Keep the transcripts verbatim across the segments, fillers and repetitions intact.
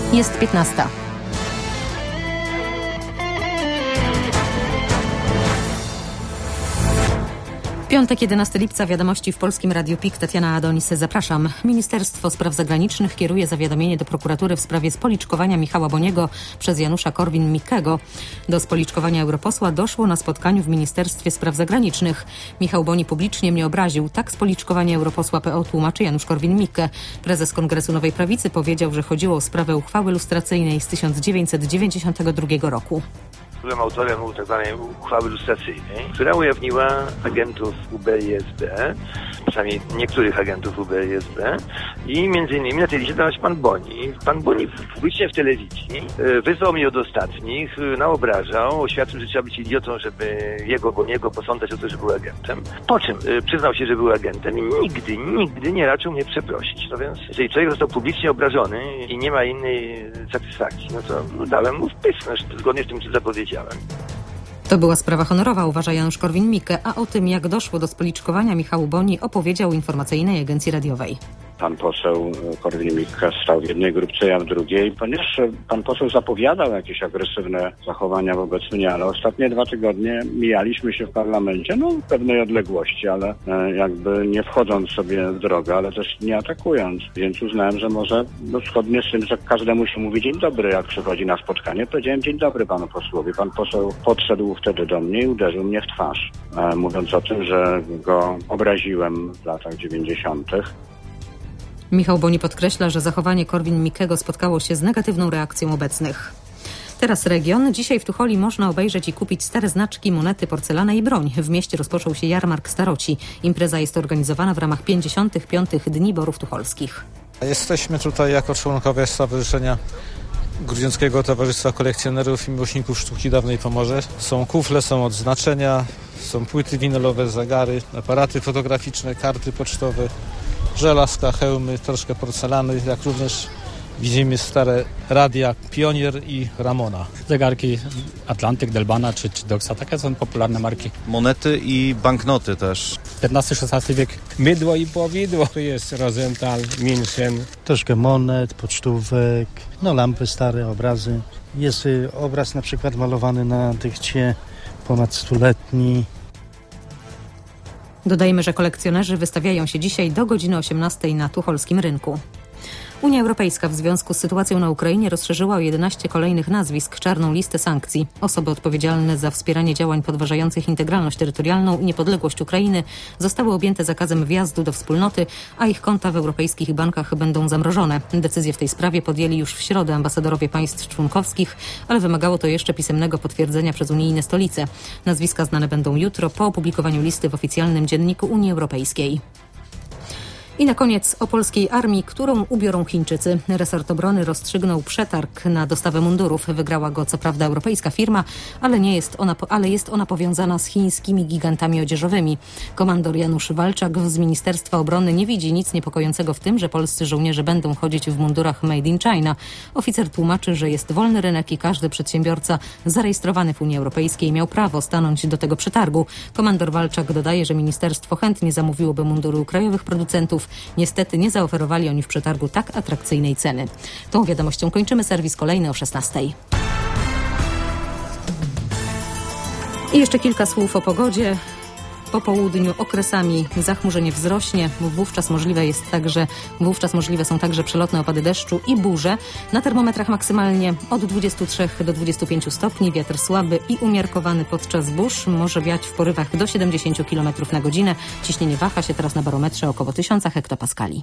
Jest piętnasta. Piątek, jedenastego lipca, wiadomości w Polskim Radiu P I K. Tatiana Adonis, zapraszam. Ministerstwo Spraw Zagranicznych kieruje zawiadomienie do prokuratury w sprawie spoliczkowania Michała Boniego przez Janusza Korwin-Mikkego. Do spoliczkowania europosła doszło na spotkaniu w Ministerstwie Spraw Zagranicznych. Michał Boni publicznie mnie obraził. Tak spoliczkowanie europosła P O tłumaczy Janusz Korwin-Mikke. Prezes Kongresu Nowej Prawicy powiedział, że chodziło o sprawę uchwały lustracyjnej z tysiąc dziewięćset dziewięćdziesiątego drugiego roku. Byłem autorem tzw. uchwały lustracyjnej, która ujawniła agentów U B i S B, przynajmniej niektórych agentów U B i S B, i między innymi na tej liście znalazł pan Boni. Pan Boni publicznie w telewizji wyzwał mnie od ostatnich, naobrażał, oświadczył, że trzeba być idiotą, żeby jego Boniego posądzać o to, że był agentem. Po czym przyznał się, że był agentem i nigdy, nigdy nie raczył mnie przeprosić. No więc, jeżeli człowiek został publicznie obrażony i nie ma innej satysfakcji, no to no, dałem mu wpis, no, zgodnie z tym, co zapowiedziałem. To była sprawa honorowa, uważa Janusz Korwin-Mikke, a o tym, jak doszło do spoliczkowania Michału Boni, opowiedział informacyjnej agencji radiowej. Pan poseł Korwin-Mikke stał w jednej grupce, ja w drugiej, ponieważ pan poseł zapowiadał jakieś agresywne zachowania wobec mnie, ale ostatnie dwa tygodnie mijaliśmy się w parlamencie, no w pewnej odległości, ale jakby nie wchodząc sobie w drogę, ale też nie atakując. Więc uznałem, że może no, zgodnie z tym, że każdemu się mówi dzień dobry, jak przychodzi na spotkanie, powiedziałem dzień dobry panu posłowi. Pan poseł podszedł wtedy do mnie i uderzył mnie w twarz, mówiąc o tym, że go obraziłem w latach dziewięćdziesiątych. Michał Boni podkreśla, że zachowanie Korwin-Mikkego spotkało się z negatywną reakcją obecnych. Teraz region. Dzisiaj w Tucholi można obejrzeć i kupić stare znaczki, monety, porcelanę i broń. W mieście rozpoczął się jarmark staroci. Impreza jest organizowana w ramach pięćdziesiątych piątych Dni Borów Tucholskich. Jesteśmy tutaj jako członkowie Stowarzyszenia Grudziąckiego Towarzystwa Kolekcjonerów i Miłośników Sztuki Dawnej Pomorze. Są kufle, są odznaczenia, są płyty winylowe, zegary, aparaty fotograficzne, karty pocztowe, żelazka, hełmy, troszkę porcelany, jak również widzimy stare radia Pionier i Ramona. Zegarki Atlantyk, Delbana czy, czy Doxa, takie są popularne marki. Monety i banknoty też. piętnasty szesnasty wiek. Mydło i powidło. Tu jest Rosenthal, München. Troszkę monet, pocztówek, no lampy stare, obrazy. Jest y, obraz na przykład malowany na dychcie ponad stuletni. Dodajmy, że kolekcjonerzy wystawiają się dzisiaj do godziny osiemnastej na tucholskim rynku. Unia Europejska w związku z sytuacją na Ukrainie rozszerzyła o jedenaście kolejnych nazwisk czarną listę sankcji. Osoby odpowiedzialne za wspieranie działań podważających integralność terytorialną i niepodległość Ukrainy zostały objęte zakazem wjazdu do wspólnoty, a ich konta w europejskich bankach będą zamrożone. Decyzję w tej sprawie podjęli już w środę ambasadorowie państw członkowskich, ale wymagało to jeszcze pisemnego potwierdzenia przez unijne stolice. Nazwiska znane będą jutro po opublikowaniu listy w oficjalnym dzienniku Unii Europejskiej. I na koniec o polskiej armii, którą ubiorą Chińczycy. Resort Obrony rozstrzygnął przetarg na dostawę mundurów. Wygrała go co prawda europejska firma, ale, nie jest ona, ale jest ona powiązana z chińskimi gigantami odzieżowymi. Komandor Janusz Walczak z Ministerstwa Obrony nie widzi nic niepokojącego w tym, że polscy żołnierze będą chodzić w mundurach Made in China. Oficer tłumaczy, że jest wolny rynek i każdy przedsiębiorca zarejestrowany w Unii Europejskiej miał prawo stanąć do tego przetargu. Komandor Walczak dodaje, że ministerstwo chętnie zamówiłoby mundury u krajowych producentów. Niestety nie zaoferowali oni w przetargu tak atrakcyjnej ceny. Tą wiadomością kończymy. Serwis kolejny o szesnastej. I jeszcze kilka słów o pogodzie. Po południu okresami zachmurzenie wzrośnie, wówczas możliwe jest także, wówczas możliwe są także przelotne opady deszczu i burze. Na termometrach maksymalnie od dwudziestu trzech do dwudziestu pięciu stopni, wiatr słaby i umiarkowany podczas burz, może wiać w porywach do siedemdziesięciu kilometrów na godzinę. Ciśnienie waha się teraz na barometrze około tysiąc hektopaskali.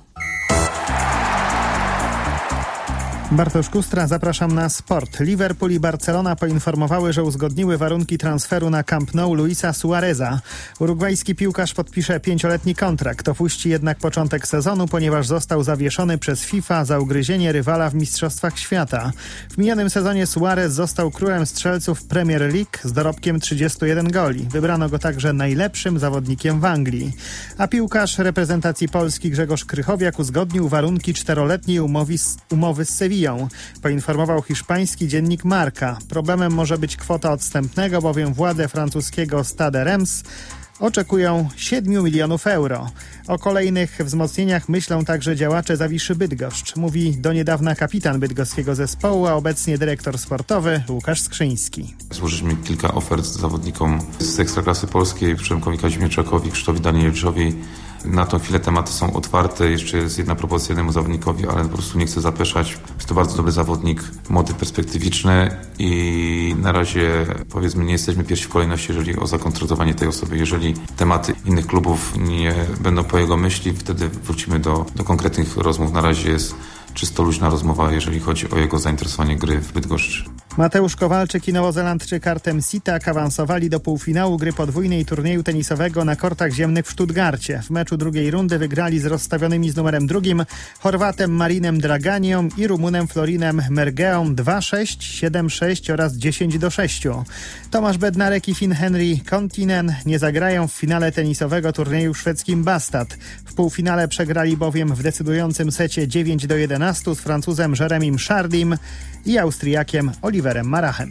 Bartosz Kustra, zapraszam na sport. Liverpool i Barcelona poinformowały, że uzgodniły warunki transferu na Camp Nou Luisa Suareza. Urugwajski piłkarz podpisze pięcioletni kontrakt. Opuści jednak początek sezonu, ponieważ został zawieszony przez FIFA za ugryzienie rywala w Mistrzostwach Świata. W minionym sezonie Suarez został królem strzelców Premier League z dorobkiem trzydziestu jeden goli. Wybrano go także najlepszym zawodnikiem w Anglii. A piłkarz reprezentacji Polski Grzegorz Krychowiak uzgodnił warunki czteroletniej umowy z, umowy z Sewillą. Poinformował hiszpański dziennik Marca. Problemem może być kwota odstępnego, bowiem władze francuskiego Stade Reims oczekują siedmiu milionów euro. O kolejnych wzmocnieniach myślą także działacze Zawiszy Bydgoszcz. Mówi do niedawna kapitan bydgoskiego zespołu, a obecnie dyrektor sportowy Łukasz Skrzyński. Złożyliśmy kilka ofert zawodnikom z Ekstraklasy Polskiej, Przemkowi Kazimierczakowi, Krzysztofowi Danielczowi. Na tą chwilę tematy są otwarte. Jeszcze jest jedna propozycja jednemu zawodnikowi, ale po prostu nie chcę zapeszać. Jest to bardzo dobry zawodnik, młody, perspektywiczny i na razie, powiedzmy, nie jesteśmy pierwsi w kolejności, jeżeli o zakontraktowanie tej osoby. Jeżeli tematy innych klubów nie będą po jego myśli, wtedy wrócimy do, do konkretnych rozmów. Na razie jest czysto luźna rozmowa, jeżeli chodzi o jego zainteresowanie gry w Bydgoszczy. Mateusz Kowalczyk i Nowozelandczyk Artem Sitak awansowali do półfinału gry podwójnej turnieju tenisowego na kortach ziemnych w Stuttgarcie. W meczu drugiej rundy wygrali z rozstawionymi z numerem drugim Chorwatem Marinem Draganią i Rumunem Florinem Mergeą dwa sześć, siedem sześć oraz dziesięć do sześciu. Tomasz Bednarek i Finn Henry Kontinen nie zagrają w finale tenisowego turnieju w szwedzkim Bastad. W półfinale przegrali bowiem w decydującym secie dziewięć do jedenastu z Francuzem Jeremim Chardim i Austriakiem Oliverem Marachem.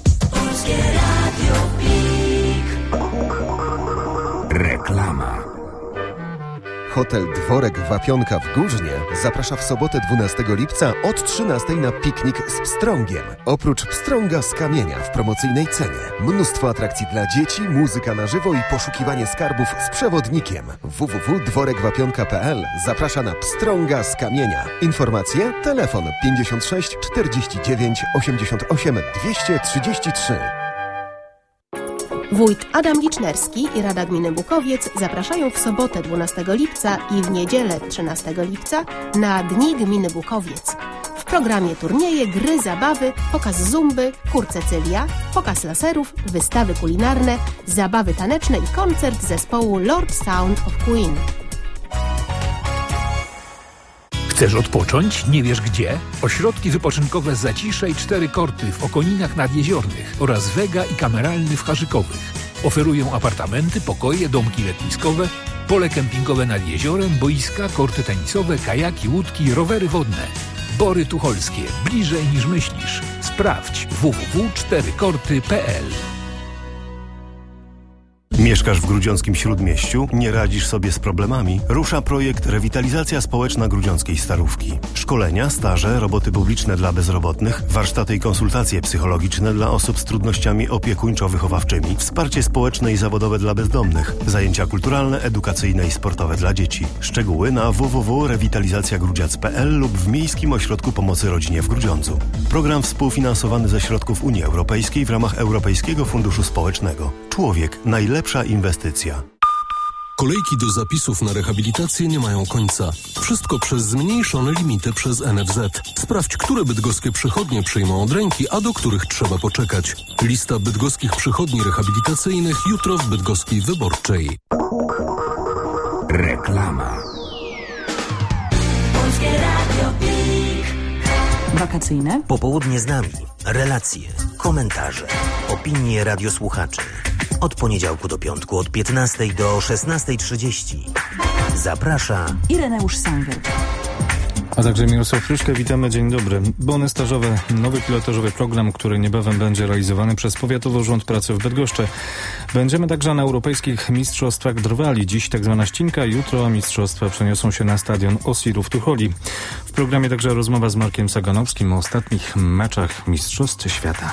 Reklama. Hotel Dworek Wapionka w Górznie zaprasza w sobotę dwunastego lipca od trzynastej na piknik z pstrągiem. Oprócz pstrąga z kamienia w promocyjnej cenie, mnóstwo atrakcji dla dzieci, muzyka na żywo i poszukiwanie skarbów z przewodnikiem. w w w kropka dworek wapionka kropka p l zaprasza na pstrąga z kamienia. Informacje? Telefon pięćdziesiąt sześć czterdzieści dziewięć osiemdziesiąt osiem dwieście trzydzieści trzy. Wójt Adam Licznerski i Rada Gminy Bukowiec zapraszają w sobotę dwunastego lipca i w niedzielę trzynastego lipca na Dni Gminy Bukowiec. W programie turnieje, gry, zabawy, pokaz zumby, chór Cecylia, pokaz laserów, wystawy kulinarne, zabawy taneczne i koncert zespołu Lord Sound of Queen. Chcesz odpocząć? Nie wiesz gdzie? Ośrodki wypoczynkowe Zacisze i Cztery Korty w Okoninach Nadjeziornych oraz Wega i Kameralny w Harzykowych. Oferują apartamenty, pokoje, domki letniskowe, pole kempingowe nad jeziorem, boiska, korty tenisowe, kajaki, łódki, rowery wodne. Bory Tucholskie. Bliżej niż myślisz. Sprawdź w w w kropka cztery korty kropka p l. Mieszkasz w grudziąckim Śródmieściu? Nie radzisz sobie z problemami? Rusza projekt Rewitalizacja Społeczna Grudziąckiej Starówki. Szkolenia, staże, roboty publiczne dla bezrobotnych, warsztaty i konsultacje psychologiczne dla osób z trudnościami opiekuńczo-wychowawczymi, wsparcie społeczne i zawodowe dla bezdomnych, zajęcia kulturalne, edukacyjne i sportowe dla dzieci. Szczegóły na w w w kropka rewitalizacja grudziac kropka p l lub w Miejskim Ośrodku Pomocy Rodzinie w Grudziądzu. Program współfinansowany ze środków Unii Europejskiej w ramach Europejskiego Funduszu Społecznego. Człowiek – najlepsza inwestycja. Kolejki do zapisów na rehabilitację nie mają końca. Wszystko przez zmniejszone limity przez N F Z. Sprawdź, które bydgoskie przychodnie przyjmą od ręki, a do których trzeba poczekać. Lista bydgoskich przychodni rehabilitacyjnych jutro w Bydgoskiej Wyborczej. Reklama. Wakacyjne? Popołudnie z nami. Relacje, komentarze, opinie radiosłuchaczy. Od poniedziałku do piątku od piętnastej do szesnastej trzydzieści. Zaprasza Ireneusz Sanger. A także Mirosław Fruszka, witamy, dzień dobry. Bony stażowe, nowy pilotażowy program, który niebawem będzie realizowany przez Powiatowy Urząd Pracy w Bydgoszczy. Będziemy także na europejskich mistrzostwach drwali. Dziś tak zwana ścinka, jutro mistrzostwa przeniosą się na stadion Osiru w Tucholi. W programie także rozmowa z Markiem Saganowskim o ostatnich meczach Mistrzostw Świata.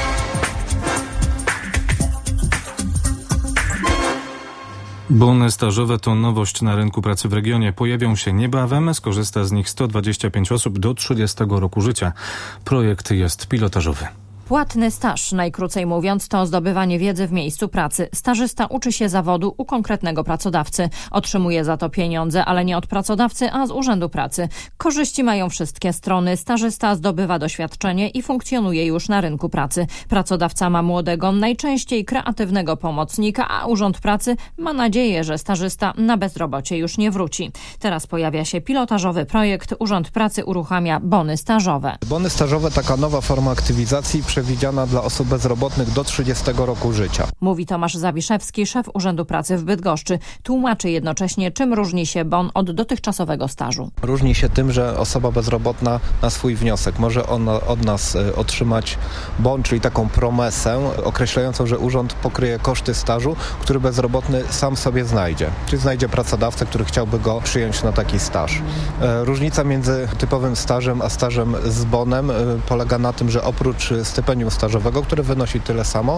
Bony stażowe to nowość na rynku pracy w regionie. Pojawią się niebawem, skorzysta z nich sto dwadzieścia pięć osób do trzydziestego roku życia. Projekt jest pilotażowy. Płatny staż, najkrócej mówiąc, to zdobywanie wiedzy w miejscu pracy. Stażysta uczy się zawodu u konkretnego pracodawcy. Otrzymuje za to pieniądze, ale nie od pracodawcy, a z Urzędu Pracy. Korzyści mają wszystkie strony. Stażysta zdobywa doświadczenie i funkcjonuje już na rynku pracy. Pracodawca ma młodego, najczęściej kreatywnego pomocnika, a Urząd Pracy ma nadzieję, że stażysta na bezrobocie już nie wróci. Teraz pojawia się pilotażowy projekt. Urząd Pracy uruchamia bony stażowe. Bony stażowe, taka nowa forma aktywizacji, przewidziana dla osób bezrobotnych do trzydziestego roku życia. Mówi Tomasz Zawiszewski, szef Urzędu Pracy w Bydgoszczy. Tłumaczy jednocześnie, czym różni się bon od dotychczasowego stażu. Różni się tym, że osoba bezrobotna na swój wniosek może ona od nas otrzymać bon, czyli taką promesę określającą, że urząd pokryje koszty stażu, który bezrobotny sam sobie znajdzie. Czyli znajdzie pracodawcę, który chciałby go przyjąć na taki staż. Różnica między typowym stażem a stażem z bonem polega na tym, że oprócz stypendium stażowego, które wynosi tyle samo,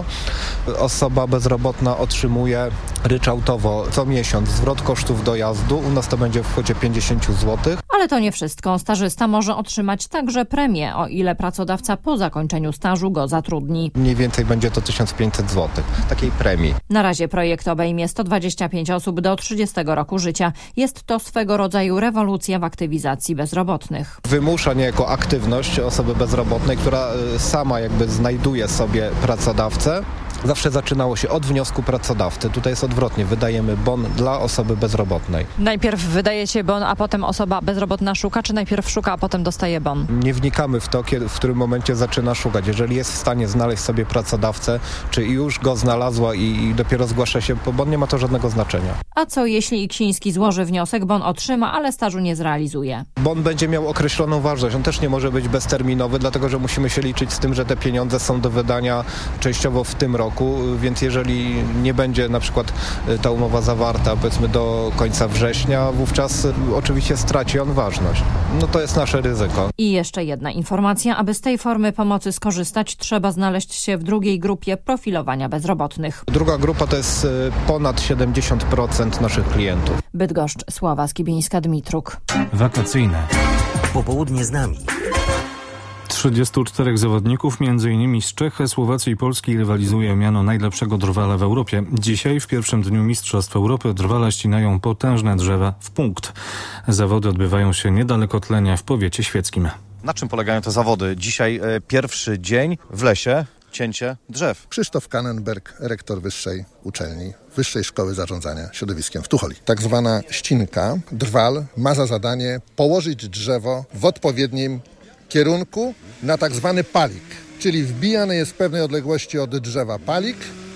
osoba bezrobotna otrzymuje ryczałtowo co miesiąc zwrot kosztów dojazdu. U nas to będzie w kwocie pięćdziesiąt złotych. Ale to nie wszystko. Stażysta może otrzymać także premię, o ile pracodawca po zakończeniu stażu go zatrudni. Mniej więcej będzie to tysiąc pięćset złotych takiej premii. Na razie projekt obejmie sto dwadzieścia pięć osób do trzydziestego roku życia. Jest to swego rodzaju rewolucja w aktywizacji bezrobotnych. Wymusza niejako aktywność osoby bezrobotnej, która sama jakby znajduje sobie pracodawcę. Zawsze zaczynało się od wniosku pracodawcy. Tutaj jest odwrotnie. Wydajemy bon dla osoby bezrobotnej. Najpierw wydajecie bon, a potem osoba bezrobotna szuka, czy najpierw szuka, a potem dostaje bon? Nie wnikamy w to, kiedy, w którym momencie zaczyna szukać. Jeżeli jest w stanie znaleźć sobie pracodawcę, czy już go znalazła i, i dopiero zgłasza się po bon, nie ma to żadnego znaczenia. A co jeśli Iksiński złoży wniosek, bon otrzyma, ale stażu nie zrealizuje? Bon będzie miał określoną ważność. On też nie może być bezterminowy, dlatego że musimy się liczyć z tym, że te pieniądze są do wydania częściowo w tym roku. Więc jeżeli nie będzie na przykład ta umowa zawarta powiedzmy do końca września, wówczas oczywiście straci on ważność. No to jest nasze ryzyko. I jeszcze jedna informacja. Aby z tej formy pomocy skorzystać, trzeba znaleźć się w drugiej grupie profilowania bezrobotnych. Druga grupa to jest ponad siedemdziesiąt procent naszych klientów. Bydgoszcz, Sława Skibińska-Dmitruk. Wakacyjne. Popołudnie z nami. trzydziestu czterech zawodników, między innymi z Czech, Słowacji i Polski, rywalizuje o miano najlepszego drwala w Europie. Dzisiaj, w pierwszym dniu Mistrzostw Europy, drwale ścinają potężne drzewa w punkt. Zawody odbywają się niedaleko Tlenia w powiecie świeckim. Na czym polegają te zawody? Dzisiaj e, pierwszy dzień w lesie, cięcie drzew. Krzysztof Kannenberg, rektor Wyższej Uczelni, Wyższej Szkoły Zarządzania Środowiskiem w Tucholi. Tak zwana ścinka, drwal, ma za zadanie położyć drzewo w odpowiednim kierunku na tak zwany palik, czyli wbijany jest w pewnej odległości od drzewa palik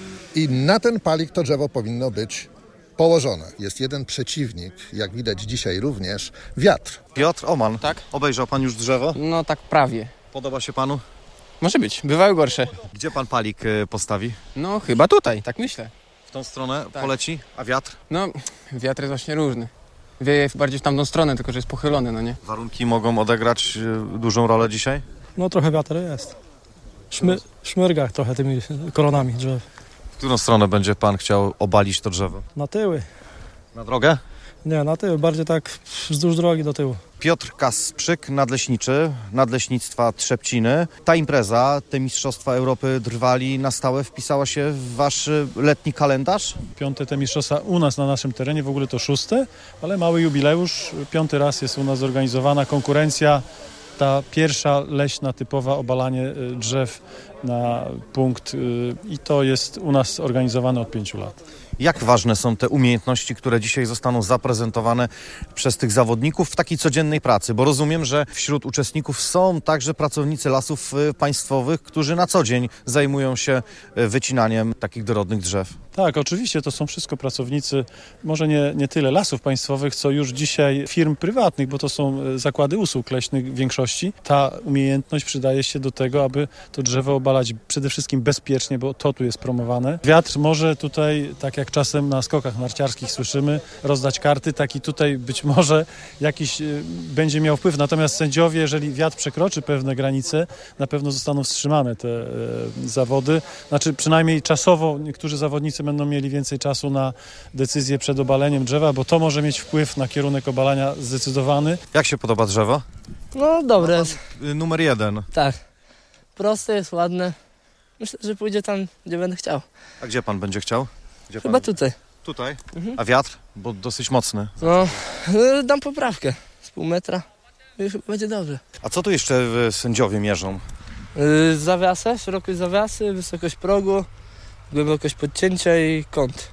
i na ten palik to drzewo powinno być położone. Jest jeden przeciwnik, jak widać dzisiaj również, wiatr. Piotr Oman, tak? Obejrzał pan już drzewo? No tak prawie. Podoba się panu? Może być, bywały gorsze. Gdzie pan palik postawi? No chyba tutaj, tak myślę. W tą stronę tak. Poleci, a wiatr? No wiatr jest właśnie różny. Wieje bardziej w tamtą stronę, tylko że jest pochylony, no nie? Warunki mogą odegrać dużą rolę dzisiaj? No trochę wiatr jest. Szmy, szmyrga trochę tymi koronami drzew. W którą stronę będzie pan chciał obalić to drzewo? Na tyły. Na drogę? Nie, na tyły, bardziej tak wzdłuż drogi do tyłu. Piotr Kasprzyk, nadleśniczy, Nadleśnictwa Trzepciny. Ta impreza, te Mistrzostwa Europy drwali na stałe wpisała się w wasz letni kalendarz? Piąte te mistrzostwa u nas na naszym terenie, w ogóle to szóste, ale mały jubileusz. Piąty raz jest u nas zorganizowana konkurencja. Ta pierwsza leśna, typowa obalanie drzew na punkt i to jest u nas organizowane od pięciu lat. Jak ważne są te umiejętności, które dzisiaj zostaną zaprezentowane przez tych zawodników w takiej codziennej pracy? Bo rozumiem, że wśród uczestników są także pracownicy lasów państwowych, którzy na co dzień zajmują się wycinaniem takich dorodnych drzew. Tak, oczywiście to są wszystko pracownicy, może nie, nie tyle lasów państwowych, co już dzisiaj firm prywatnych, bo to są zakłady usług leśnych w większości. Ta umiejętność przydaje się do tego, aby to drzewo obalać przede wszystkim bezpiecznie, bo to tu jest promowane. Wiatr może tutaj, tak jak czasem na skokach narciarskich słyszymy, rozdać karty, tak i tutaj być może jakiś y, będzie miał wpływ. Natomiast sędziowie, jeżeli wiatr przekroczy pewne granice, na pewno zostaną wstrzymane te y, zawody. Znaczy przynajmniej czasowo niektórzy zawodnicy będą mieli więcej czasu na decyzję przed obaleniem drzewa, bo to może mieć wpływ na kierunek obalania zdecydowany. Jak się podoba drzewo? No dobre jest. Numer jeden. Tak. Proste jest, ładne. Myślę, że pójdzie tam, gdzie będę chciał. A gdzie pan będzie chciał? Gdzie Chyba pan... tutaj. Tutaj? Mhm. A wiatr? Bo dosyć mocny. No, dam poprawkę. Z pół metra. I chyba będzie dobrze. A co tu jeszcze sędziowie mierzą? Yy, zawiasy, szerokość zawiasy, wysokość progu, głębokość podcięcia i kąt.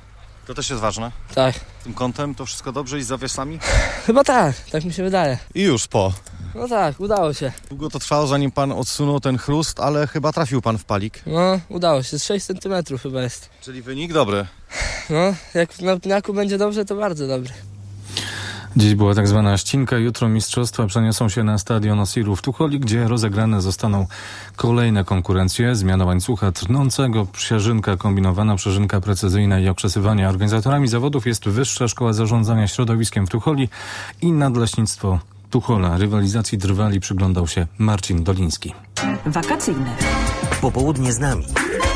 To też jest ważne? Tak. Tym kątem to wszystko dobrze i z zawiesami? Chyba tak, tak mi się wydaje. I już po. No tak, udało się. Długo to trwało, zanim pan odsunął ten chrust, ale chyba trafił pan w palik. No, udało się, z sześć centymetrów chyba jest. Czyli wynik dobry. No, jak na pniaku będzie dobrze, to bardzo dobry. Dziś była tak zwana ścinka, jutro mistrzostwa przeniosą się na stadion Osiru w Tucholi, gdzie rozegrane zostaną kolejne konkurencje. Zmiana łańcucha trnącego, przeżynka kombinowana, przeżynka precyzyjna i okrzesywanie. Organizatorami zawodów jest Wyższa Szkoła Zarządzania Środowiskiem w Tucholi i Nadleśnictwo Tuchola. Rywalizacji drwali przyglądał się Marcin Doliński. Wakacyjne. Popołudnie z nami.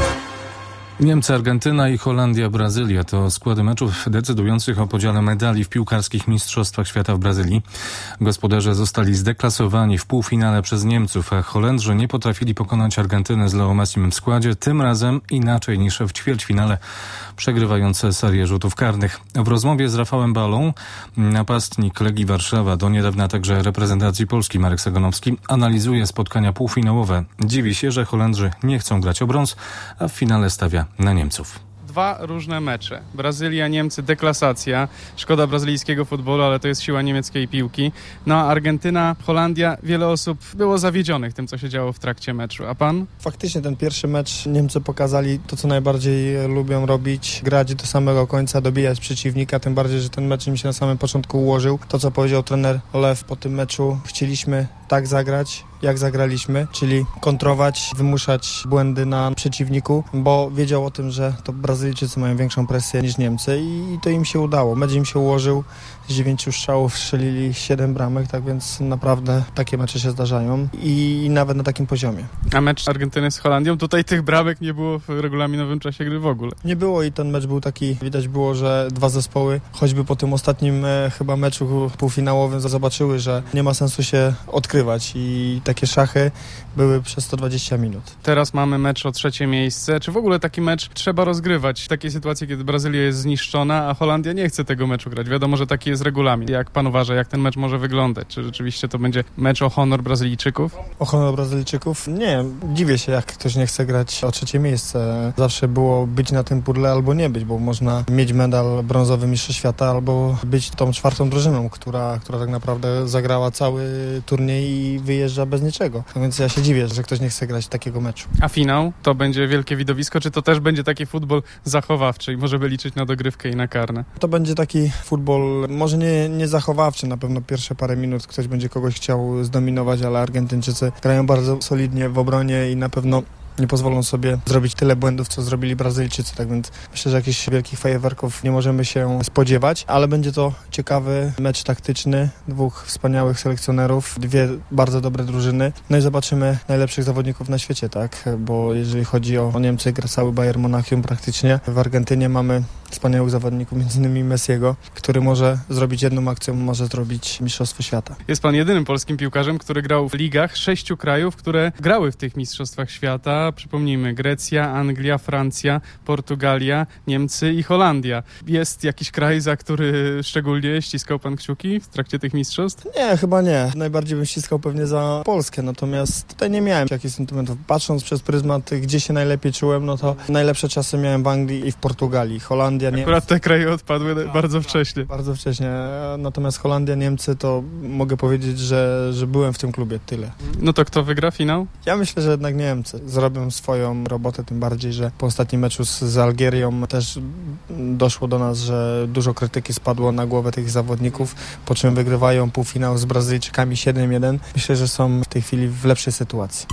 Niemcy, Argentyna i Holandia, Brazylia to składy meczów decydujących o podziale medali w piłkarskich mistrzostwach świata w Brazylii. Gospodarze zostali zdeklasowani w półfinale przez Niemców, a Holendrzy nie potrafili pokonać Argentyny z Leo Messim w składzie, tym razem inaczej niż w ćwierćfinale, przegrywające serię rzutów karnych. W rozmowie z Rafałem Balą napastnik Legii Warszawa, do niedawna także reprezentacji Polski Marek Sagonowski, analizuje spotkania półfinałowe. Dziwi się, że Holendrzy nie chcą grać o brąz, a w finale stawia na Niemców. Dwa różne mecze. Brazylia, Niemcy, deklasacja. Szkoda brazylijskiego futbolu, ale to jest siła niemieckiej piłki. No a Argentyna, Holandia, wiele osób było zawiedzionych tym, co się działo w trakcie meczu. A pan? Faktycznie ten pierwszy mecz Niemcy pokazali to, co najbardziej lubią robić. Grać do samego końca, dobijać przeciwnika. Tym bardziej, że ten mecz im się na samym początku ułożył. To, co powiedział trener Lew po tym meczu, chcieliśmy tak zagrać, jak zagraliśmy, czyli kontrować, wymuszać błędy na przeciwniku, bo wiedział o tym, że to Brazylijczycy mają większą presję niż Niemcy i to im się udało. Mecz im się ułożył, z dziewięciu strzałów strzelili siedem bramek, tak więc naprawdę takie mecze się zdarzają i nawet na takim poziomie. A mecz Argentyny z Holandią, tutaj tych bramek nie było w regulaminowym czasie gry w ogóle. Nie było i ten mecz był taki, widać było, że dwa zespoły, choćby po tym ostatnim e, chyba meczu półfinałowym zobaczyły, że nie ma sensu się odkrywać i takie szachy były przez sto dwadzieścia minut. Teraz mamy mecz o trzecie miejsce. Czy w ogóle taki mecz trzeba rozgrywać w takiej sytuacji, kiedy Brazylia jest zniszczona, a Holandia nie chce tego meczu grać? Wiadomo, że taki jest regulamin. Jak pan uważa, jak ten mecz może wyglądać? Czy rzeczywiście to będzie mecz o honor Brazylijczyków? O honor Brazylijczyków? Nie. Dziwię się, jak ktoś nie chce grać o trzecie miejsce. Zawsze było być na tym pudle albo nie być, bo można mieć medal brązowy mistrza świata albo być tą czwartą drużyną, która, która tak naprawdę zagrała cały turniej i wyjeżdża bez niczego. No więc ja się dziwię, że ktoś nie chce grać takiego meczu. A finał? To będzie wielkie widowisko, czy to też będzie taki futbol zachowawczy i możemy liczyć na dogrywkę i na karne? To będzie taki futbol, może nie, nie zachowawczy, na pewno pierwsze parę minut ktoś będzie kogoś chciał zdominować, ale Argentyńczycy grają bardzo solidnie w obronie i na pewno nie pozwolą sobie zrobić tyle błędów, co zrobili Brazylijczycy, tak więc myślę, że jakichś wielkich fajerwerków nie możemy się spodziewać, ale będzie to ciekawy mecz taktyczny, dwóch wspaniałych selekcjonerów, dwie bardzo dobre drużyny, no i zobaczymy najlepszych zawodników na świecie, tak, bo jeżeli chodzi o, o Niemcy, gra cały Bayern Monachium praktycznie, w Argentynie mamy wspaniałych zawodników, między innymi Messiego, który może zrobić jedną akcją, może zrobić Mistrzostwo Świata. Jest pan jedynym polskim piłkarzem, który grał w ligach sześciu krajów, które grały w tych Mistrzostwach Świata. Przypomnijmy, Grecja, Anglia, Francja, Portugalia, Niemcy i Holandia. Jest jakiś kraj, za który szczególnie ściskał pan kciuki w trakcie tych mistrzostw? Nie, chyba nie. Najbardziej bym ściskał pewnie za Polskę, natomiast tutaj nie miałem jakichś sentymentów. Patrząc przez pryzmat, gdzie się najlepiej czułem, no to najlepsze czasy miałem w Anglii i w Portugalii. Holandia, Niemcy. Akurat te kraje odpadły tak, bardzo wcześnie. Bardzo wcześnie. Natomiast Holandia, Niemcy, to mogę powiedzieć, że, że byłem w tym klubie tyle. No to kto wygra finał? Ja myślę, że jednak Niemcy. Zrobią swoją robotę, tym bardziej, że po ostatnim meczu z, z Algierią też doszło do nas, że dużo krytyki spadło na głowę tych zawodników, po czym wygrywają półfinał z Brazylijczykami siedem jeden. Myślę, że są w tej chwili w lepszej sytuacji.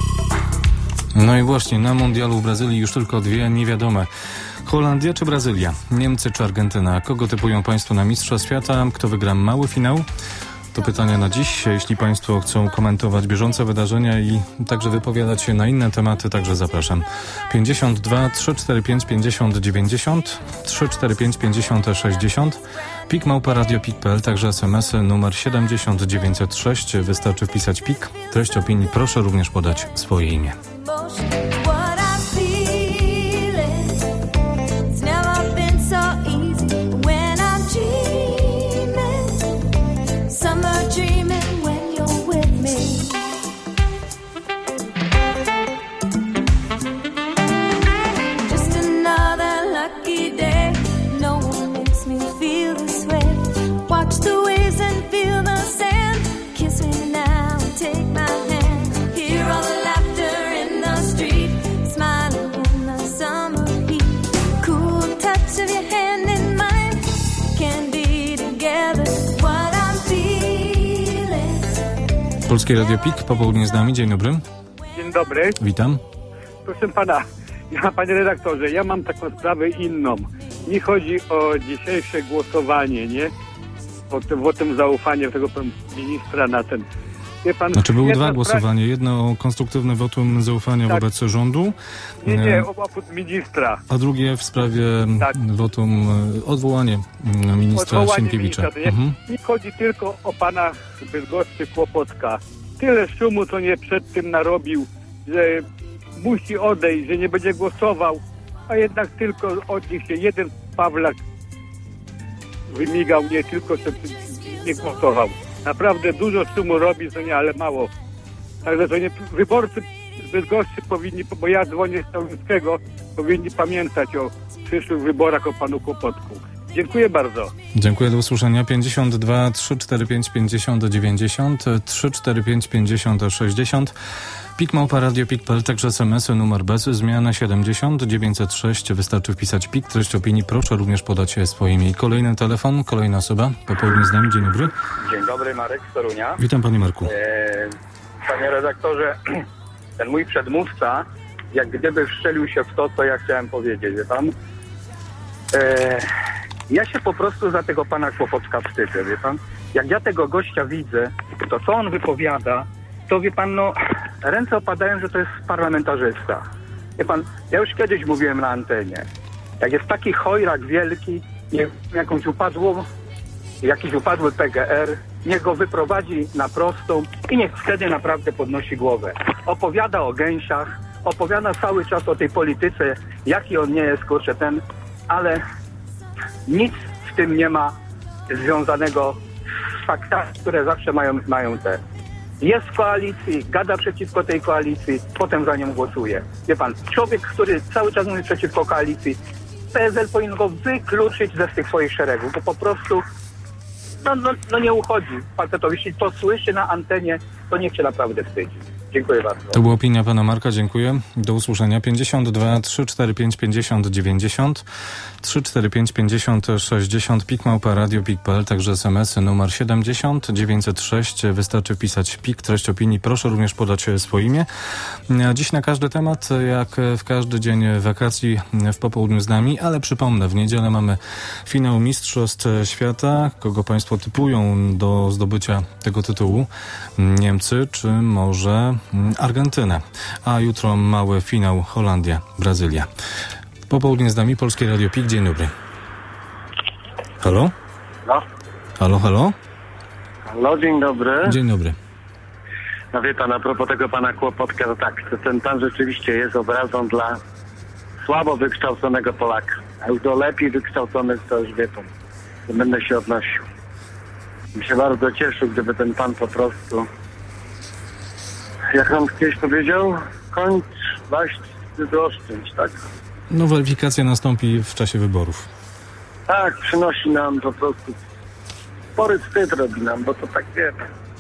No i właśnie, na mundialu w Brazylii już tylko dwie niewiadome. Holandia czy Brazylia? Niemcy czy Argentyna? Kogo typują państwo na mistrza świata? Kto wygra mały finał? To pytania na dziś. Jeśli państwo chcą komentować bieżące wydarzenia i także wypowiadać się na inne tematy, także zapraszam. pięćdziesiąt dwa trzysta czterdzieści pięć pięćdziesiąt dziewięćdziesiąt, trzysta czterdzieści pięć pięćdziesiąt sześćdziesiąt, pik małpa radio pik kropka p l, także smsy numer siedemdziesiąt dziewięćset sześć. Wystarczy wpisać pik. Treść opinii proszę również podać swoje imię. Just another lucky day. No one Polskie Radio P I K, popołudnie z nami. Dzień dobry. Dzień dobry. Witam. Proszę pana, ja, panie redaktorze, ja mam taką sprawę inną. Nie chodzi o dzisiejsze głosowanie, nie? O tym wotum zaufania tego ministra na ten. Wie pan, znaczy były dwa spra- głosowania. Jedno o konstruktywne wotum zaufania tak. wobec rządu. Nie, nie, o wotum ministra. A drugie w sprawie tak. wotum, odwołanie ministra odwołanie Sienkiewicza. Ministra, nie? Mhm. Nie chodzi tylko o pana Bydgoszczy Kłopotka. Tyle szumu, co nie przed tym narobił, że musi odejść, że nie będzie głosował, a jednak tylko od nich się jeden Pawlak wymigał, nie tylko, że nie głosował. Naprawdę dużo szumu robi, to nie, ale mało. Także to nie, wyborcy z Bydgoszczy powinni, bo ja dzwonię z Toruńskiego, powinni pamiętać o przyszłych wyborach o panu Kłopotku. Dziękuję bardzo. Dziękuję, do usłyszenia. pięćdziesiąt dwa trzysta czterdzieści pięć pięćdziesiąt dziewięćdziesiąt, trzysta czterdzieści pięć pięćdziesiąt sześćdziesiąt, pik małpa radio pik kropka p l, także es em esy, numer bez, zmiana siedemdziesiąt dziewięćset sześć, wystarczy wpisać pik, treść opinii, proszę również podać swoje imię. Kolejny telefon, kolejna osoba, popołudnie z nami, dzień dobry. Dzień dobry, Marek z Torunia. Witam panie Marku. E, panie redaktorze, ten mój przedmówca, jak gdyby wszczelił się w to, co ja chciałem powiedzieć, wie pan? E, ja się po prostu za tego pana Kłopotka wstydzę, wie pan? Jak ja tego gościa widzę, to co on wypowiada, to wie pan, no, ręce opadają, że to jest parlamentarzysta. Wie pan, ja już kiedyś mówiłem na antenie, jak jest taki chojrak wielki, nie, jakąś upadłą, jakiś upadły P G R, niech go wyprowadzi na prostą i niech wtedy naprawdę podnosi głowę. Opowiada o gęsiach, opowiada cały czas o tej polityce, jaki on nie jest, kurczę, ten, ale nic w tym nie ma związanego z faktami, które zawsze mają, mają te. Jest w koalicji, gada przeciwko tej koalicji, potem za nią głosuje. Wie pan, człowiek, który cały czas mówi przeciwko koalicji, P S L powinien go wykluczyć ze tych swoich szeregów, bo po prostu no, no, no nie uchodzi facetowi. Jeśli to słyszy na antenie, to niech się naprawdę wstydzi. Dziękuję bardzo. To była opinia pana Marka, dziękuję. Do usłyszenia. pięćdziesiąt dwa trzysta czterdzieści pięć pięćdziesiąt dziewięćdziesiąt, trzysta czterdzieści pięć pięćdziesiąt sześćdziesiąt, pik małpa radio pik kropka p l, także es em esy numer siedemdziesiąt dziewięćset sześć. Wystarczy wpisać pik, treść opinii. Proszę również podać swoje imię. Dziś na każdy temat, jak w każdy dzień wakacji w popołudniu z nami, ale przypomnę, w niedzielę mamy finał Mistrzostw Świata. Kogo państwo typują do zdobycia tego tytułu? Niemcy, czy może Argentynę? A jutro mały finał Holandia, Brazylia. Popołudnie z nami Polskie Radio P I K. Dzień dobry. Halo? No. Halo, halo? Halo, dzień dobry. Dzień dobry. No wie pan, a propos tego pana Kłopotka, to tak, to ten pan rzeczywiście jest obrazą dla słabo wykształconego Polaka. A już do lepiej wykształconych to już wie pan, to będę się odnosił. Bym się bardzo cieszył, gdyby ten pan po prostu, jak on kiedyś powiedział, kończ waść oszczędź, tak? No weryfikacja nastąpi w czasie wyborów. Tak, przynosi nam po prostu spory wstyd robi nam, bo to tak wie.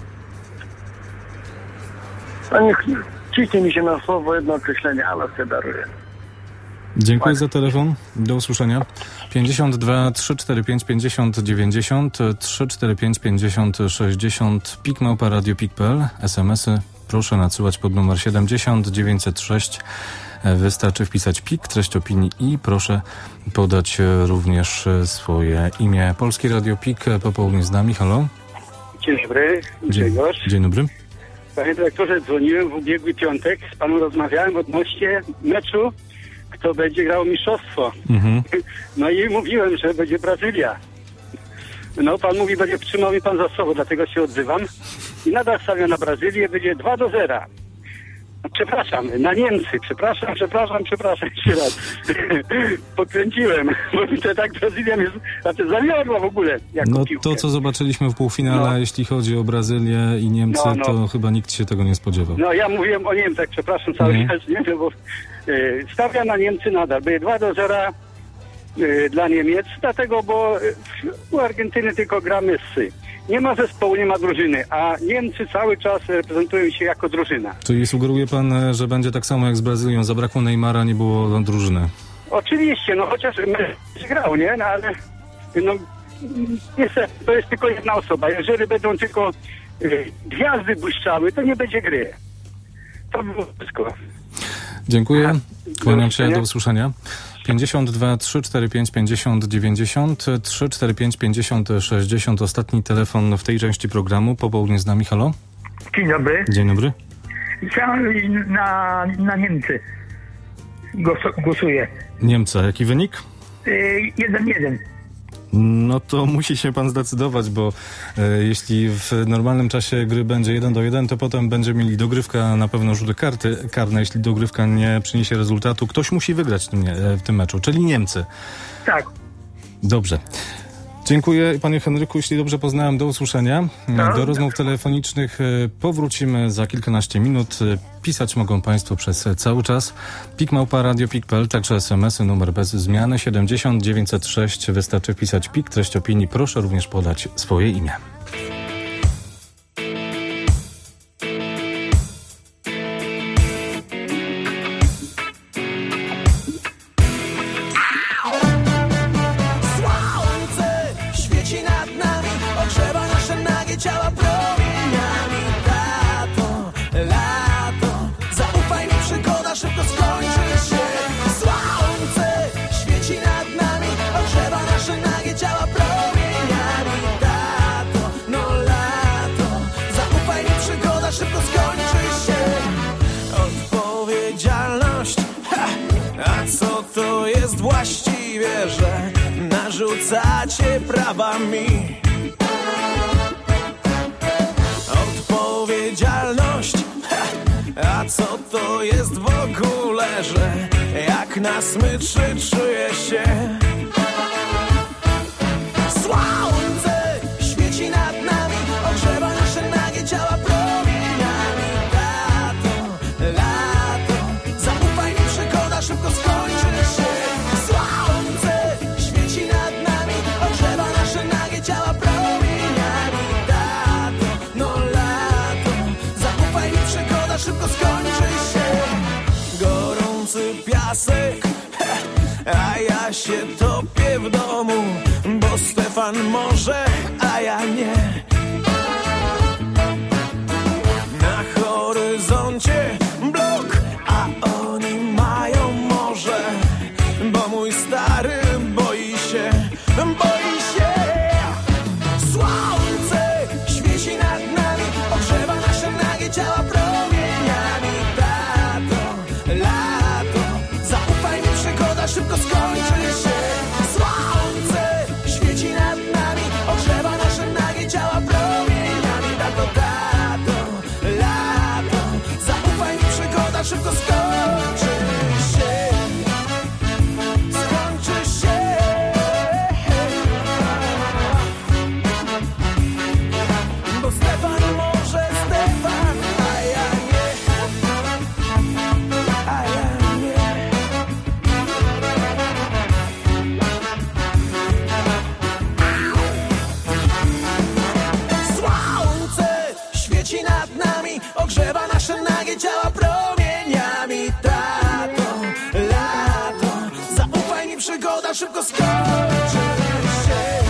No niech ciśnie mi się na słowo jedno określenie, ale się daruje. Dziękuję za telefon. Do usłyszenia. pięćdziesiąt dwa trzysta czterdzieści pięć pięćdziesiąt dziewięćdziesiąt, trzysta czterdzieści pięć pięćdziesiąt sześćdziesiąt, pik małpa radio pik kropka p l, es em esy proszę nadsyłać pod numer siedemdziesiąt dziewięćset sześć. Wystarczy wpisać pik, treść opinii i proszę podać również swoje imię. Polskie Radio P I K, popołudnie z nami. Halo? Dzień dobry. Dzień, dzień dobry. Panie dyrektorze, dzwoniłem w ubiegły piątek, z panem rozmawiałem odnośnie meczu, kto będzie grał mistrzostwo. Mhm. No i mówiłem, że będzie Brazylia. No pan mówi, będzie trzymał mi pan za słowo, dlatego się odzywam. I nadal stawiam na Brazylię, będzie dwa do zera. No, przepraszam, na Niemcy, przepraszam, przepraszam, przepraszam, jeszcze raz. Pokręciłem, bo to tak Brazylia mnie znaczy, zawiodła w ogóle. No piłkę. To, co zobaczyliśmy w półfinale, no. Jeśli chodzi o Brazylię i Niemcy, no, no. to chyba nikt się tego nie spodziewał. No ja mówiłem o Niemcach, przepraszam cały mhm. czas, nie, bo y, stawiam na Niemcy nadal, będzie dwa do zera y, dla Niemiec, dlatego, bo y, u Argentyny tylko gra Messi. Nie ma zespołu, nie ma drużyny, a Niemcy cały czas reprezentują się jako drużyna. Czyli sugeruje pan, że będzie tak samo jak z Brazylią, zabrakło Neymara, nie było drużyny? Oczywiście, no chociaż Messi grał, nie? No ale no niestety to jest tylko jedna osoba. Jeżeli będą tylko y, gwiazdy błyszczały, to nie będzie gry. To było wszystko. Dziękuję. Kłaniam się, do usłyszenia. pięćdziesiąt dwa trzysta czterdzieści pięć pięćdziesiąt dziewięćdziesiąt, trzysta czterdzieści pięć pięćdziesiąt sześćdziesiąt. Ostatni telefon w tej części programu. Popołudnie z nami. Halo? Dzień dobry. Dzień dobry. Chciałem na, na Niemcy Głos- głosuję. Niemcy. Jaki wynik? Yy, jeden jeden. No to musi się pan zdecydować, bo e, jeśli w normalnym czasie gry będzie jeden do jeden, to potem będzie mieli dogrywka, na pewno rzuty karty karne. Jeśli dogrywka nie przyniesie rezultatu, ktoś musi wygrać w tym, nie, w tym meczu, czyli Niemcy. Tak. Dobrze. Dziękuję panie Henryku, jeśli dobrze poznałem, do usłyszenia. No. Do rozmów telefonicznych powrócimy za kilkanaście minut. Pisać mogą państwo przez cały czas. pik małpa radio kropka pik kropka pe el, także es em esy, numer bez zmiany siedemdziesiąt dziewięćset sześć. Wystarczy wpisać pik, treść opinii. Proszę również podać swoje imię. Ciała promieniami, tato, lato, zaufaj mi, przygoda szybko skończy się. Słońce świeci nad nami, ogrzewa nasze nagie ciała promieniami, tato, no lato, zaufaj mi, przygoda szybko skończy się. Odpowiedzialność, ha, a co to jest właściwie, że narzucacie prawa mi? Odpowiedzialność, ha, a co to jest w ogóle, że jak na smyczy czuję się? Słońce świeci nad nami, ogrzewa nasze nagie ciała promieniami, tato, lato, zaufaj mi, przygoda szybko skończy się. Słońce świeci nad nami, ogrzewa nasze nagie ciała promieniami, tato, no szybko skończy się. Gorący piasek, a ja się topię w domu, bo Stefan może, a ja nie. Na horyzoncie blok, a oni mają morze, bo mój stary boi się, boi się. Słońce świeci nad nami, ogrzewa nasze nagie ciała promieniami, tato, lato, zaufaj mi, przygoda szybko skończy się. Słońce świeci nad nami, ogrzewa nasze nagie ciała promieniami, tato, tato, lato, zaufaj mi, przygoda szybko skończy się. Skończy się. Bo Stefan może, Stefan, a ja nie, a ja nie. Słońce świeci nad nami, ogrzewa nasze nagie ciała promieniami, tato, lato, zaufaj mi, przygoda szybko skończy się.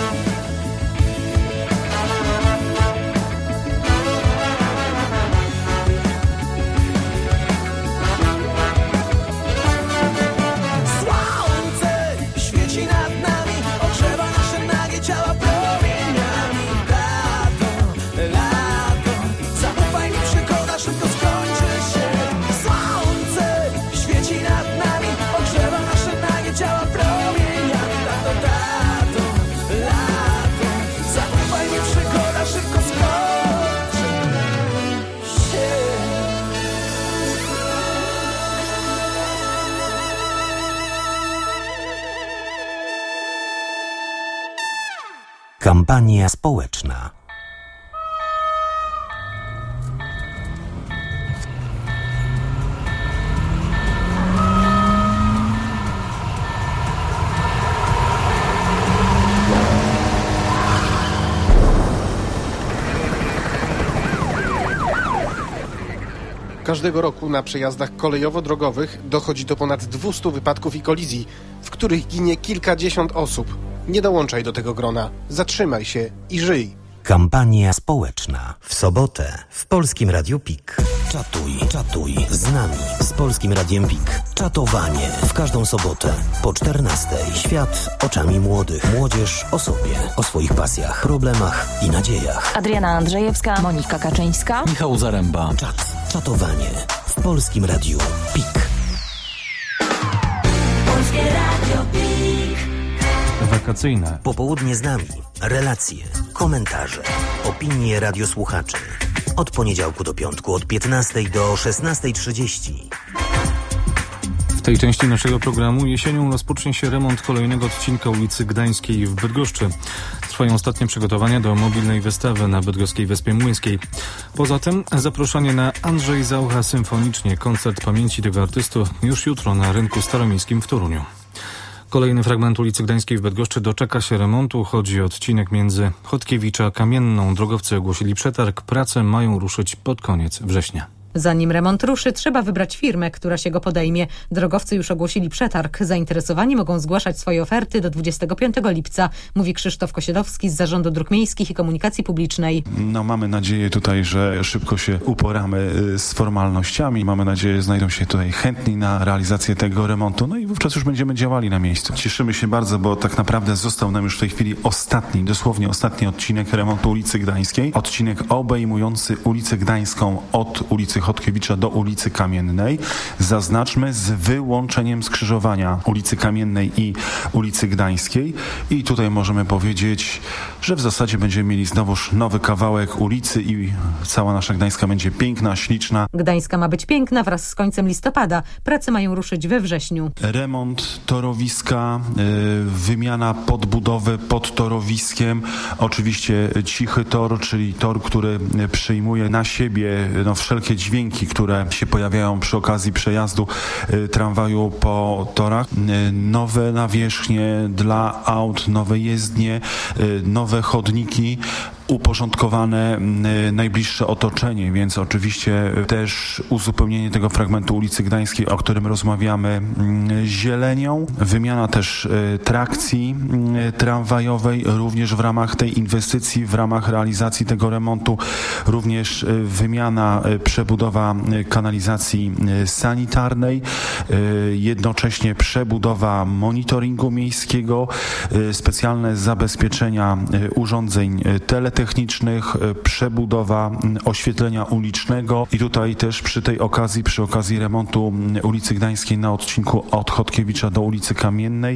Słońce świeci nad nami, ogrzewa nasze nagie ciała promieniami, tato, lato, zaufaj mi, przygoda szybko skończy się. Słońce świeci nad nami, ogrzewa nasze nagie ciała promieniami, tato, tato, lato, zaufaj mi, przygoda szybko skończy się. Kampania społeczna. Każdego roku na przejazdach kolejowo-drogowych dochodzi do ponad dwustu wypadków i kolizji, w których ginie kilkadziesiąt osób. Nie dołączaj do tego grona. Zatrzymaj się i żyj. Kampania społeczna. W sobotę w Polskim Radiu Pik. Czatuj, czatuj z nami, z Polskim Radiem Pik. Czatowanie w każdą sobotę po czternastej. Świat oczami młodych. Młodzież o sobie, o swoich pasjach, problemach i nadziejach. Adriana Andrzejewska, Monika Kaczyńska, Michał Zaręba. Czat, czatowanie w Polskim Radiu Pik. Polskie Radio Pik. Wakacyjne. Popołudnie z nami. Relacje, komentarze, opinie radiosłuchaczy. Od poniedziałku do piątku od piętnastej do szesnastej trzydzieści. W tej części naszego programu jesienią rozpocznie się remont kolejnego odcinka ulicy Gdańskiej w Bydgoszczy. Trwają ostatnie przygotowania do mobilnej wystawy na bydgoskiej Wyspie Młyńskiej. Poza tym zaproszenie na Andrzej Zaucha Symfonicznie. Koncert pamięci tego artysty już jutro na Rynku Staromiejskim w Toruniu. Kolejny fragment ulicy Gdańskiej w Bydgoszczy doczeka się remontu. Chodzi o odcinek między Chodkiewicza a Kamienną. Drogowcy ogłosili przetarg. Prace mają ruszyć pod koniec września. Zanim remont ruszy, trzeba wybrać firmę, która się go podejmie. Drogowcy już ogłosili przetarg. Zainteresowani mogą zgłaszać swoje oferty do dwudziestego piątego lipca, mówi Krzysztof Kosiedowski z Zarządu Dróg Miejskich i Komunikacji Publicznej. No, mamy nadzieję tutaj, że szybko się uporamy z formalnościami. Mamy nadzieję, że znajdą się tutaj chętni na realizację tego remontu. No i wówczas już będziemy działali na miejscu. Cieszymy się bardzo, bo tak naprawdę został nam już w tej chwili ostatni, dosłownie ostatni odcinek remontu ulicy Gdańskiej. Odcinek obejmujący ulicę Gdańską od ulicy Chodkiewicza do ulicy Kamiennej. Zaznaczmy, z wyłączeniem skrzyżowania ulicy Kamiennej i ulicy Gdańskiej. I tutaj możemy powiedzieć, że w zasadzie będziemy mieli znowuż nowy kawałek ulicy i cała nasza Gdańska będzie piękna, śliczna. Gdańska ma być piękna wraz z końcem listopada. Prace mają ruszyć we wrześniu. Remont torowiska, y, wymiana podbudowy pod torowiskiem. Oczywiście cichy tor, czyli tor, który przyjmuje na siebie no, wszelkie dźwięki, które się pojawiają przy okazji przejazdu y, tramwaju po torach. Y, nowe nawierzchnie dla aut, nowe jezdnie, y, nowe chodniki, uporządkowane y, najbliższe otoczenie, więc oczywiście też uzupełnienie tego fragmentu ulicy Gdańskiej, o którym rozmawiamy, y, zielenią. Wymiana też y, trakcji y, tramwajowej, również w ramach tej inwestycji, w ramach realizacji tego remontu, również y, wymiana, y, przebudowa y, kanalizacji y, sanitarnej, y, jednocześnie przebudowa monitoringu miejskiego, y, specjalne zabezpieczenia y, urządzeń y, teletechnicznych, technicznych, przebudowa oświetlenia ulicznego i tutaj też przy tej okazji, przy okazji remontu ulicy Gdańskiej na odcinku od Chodkiewicza do ulicy Kamiennej,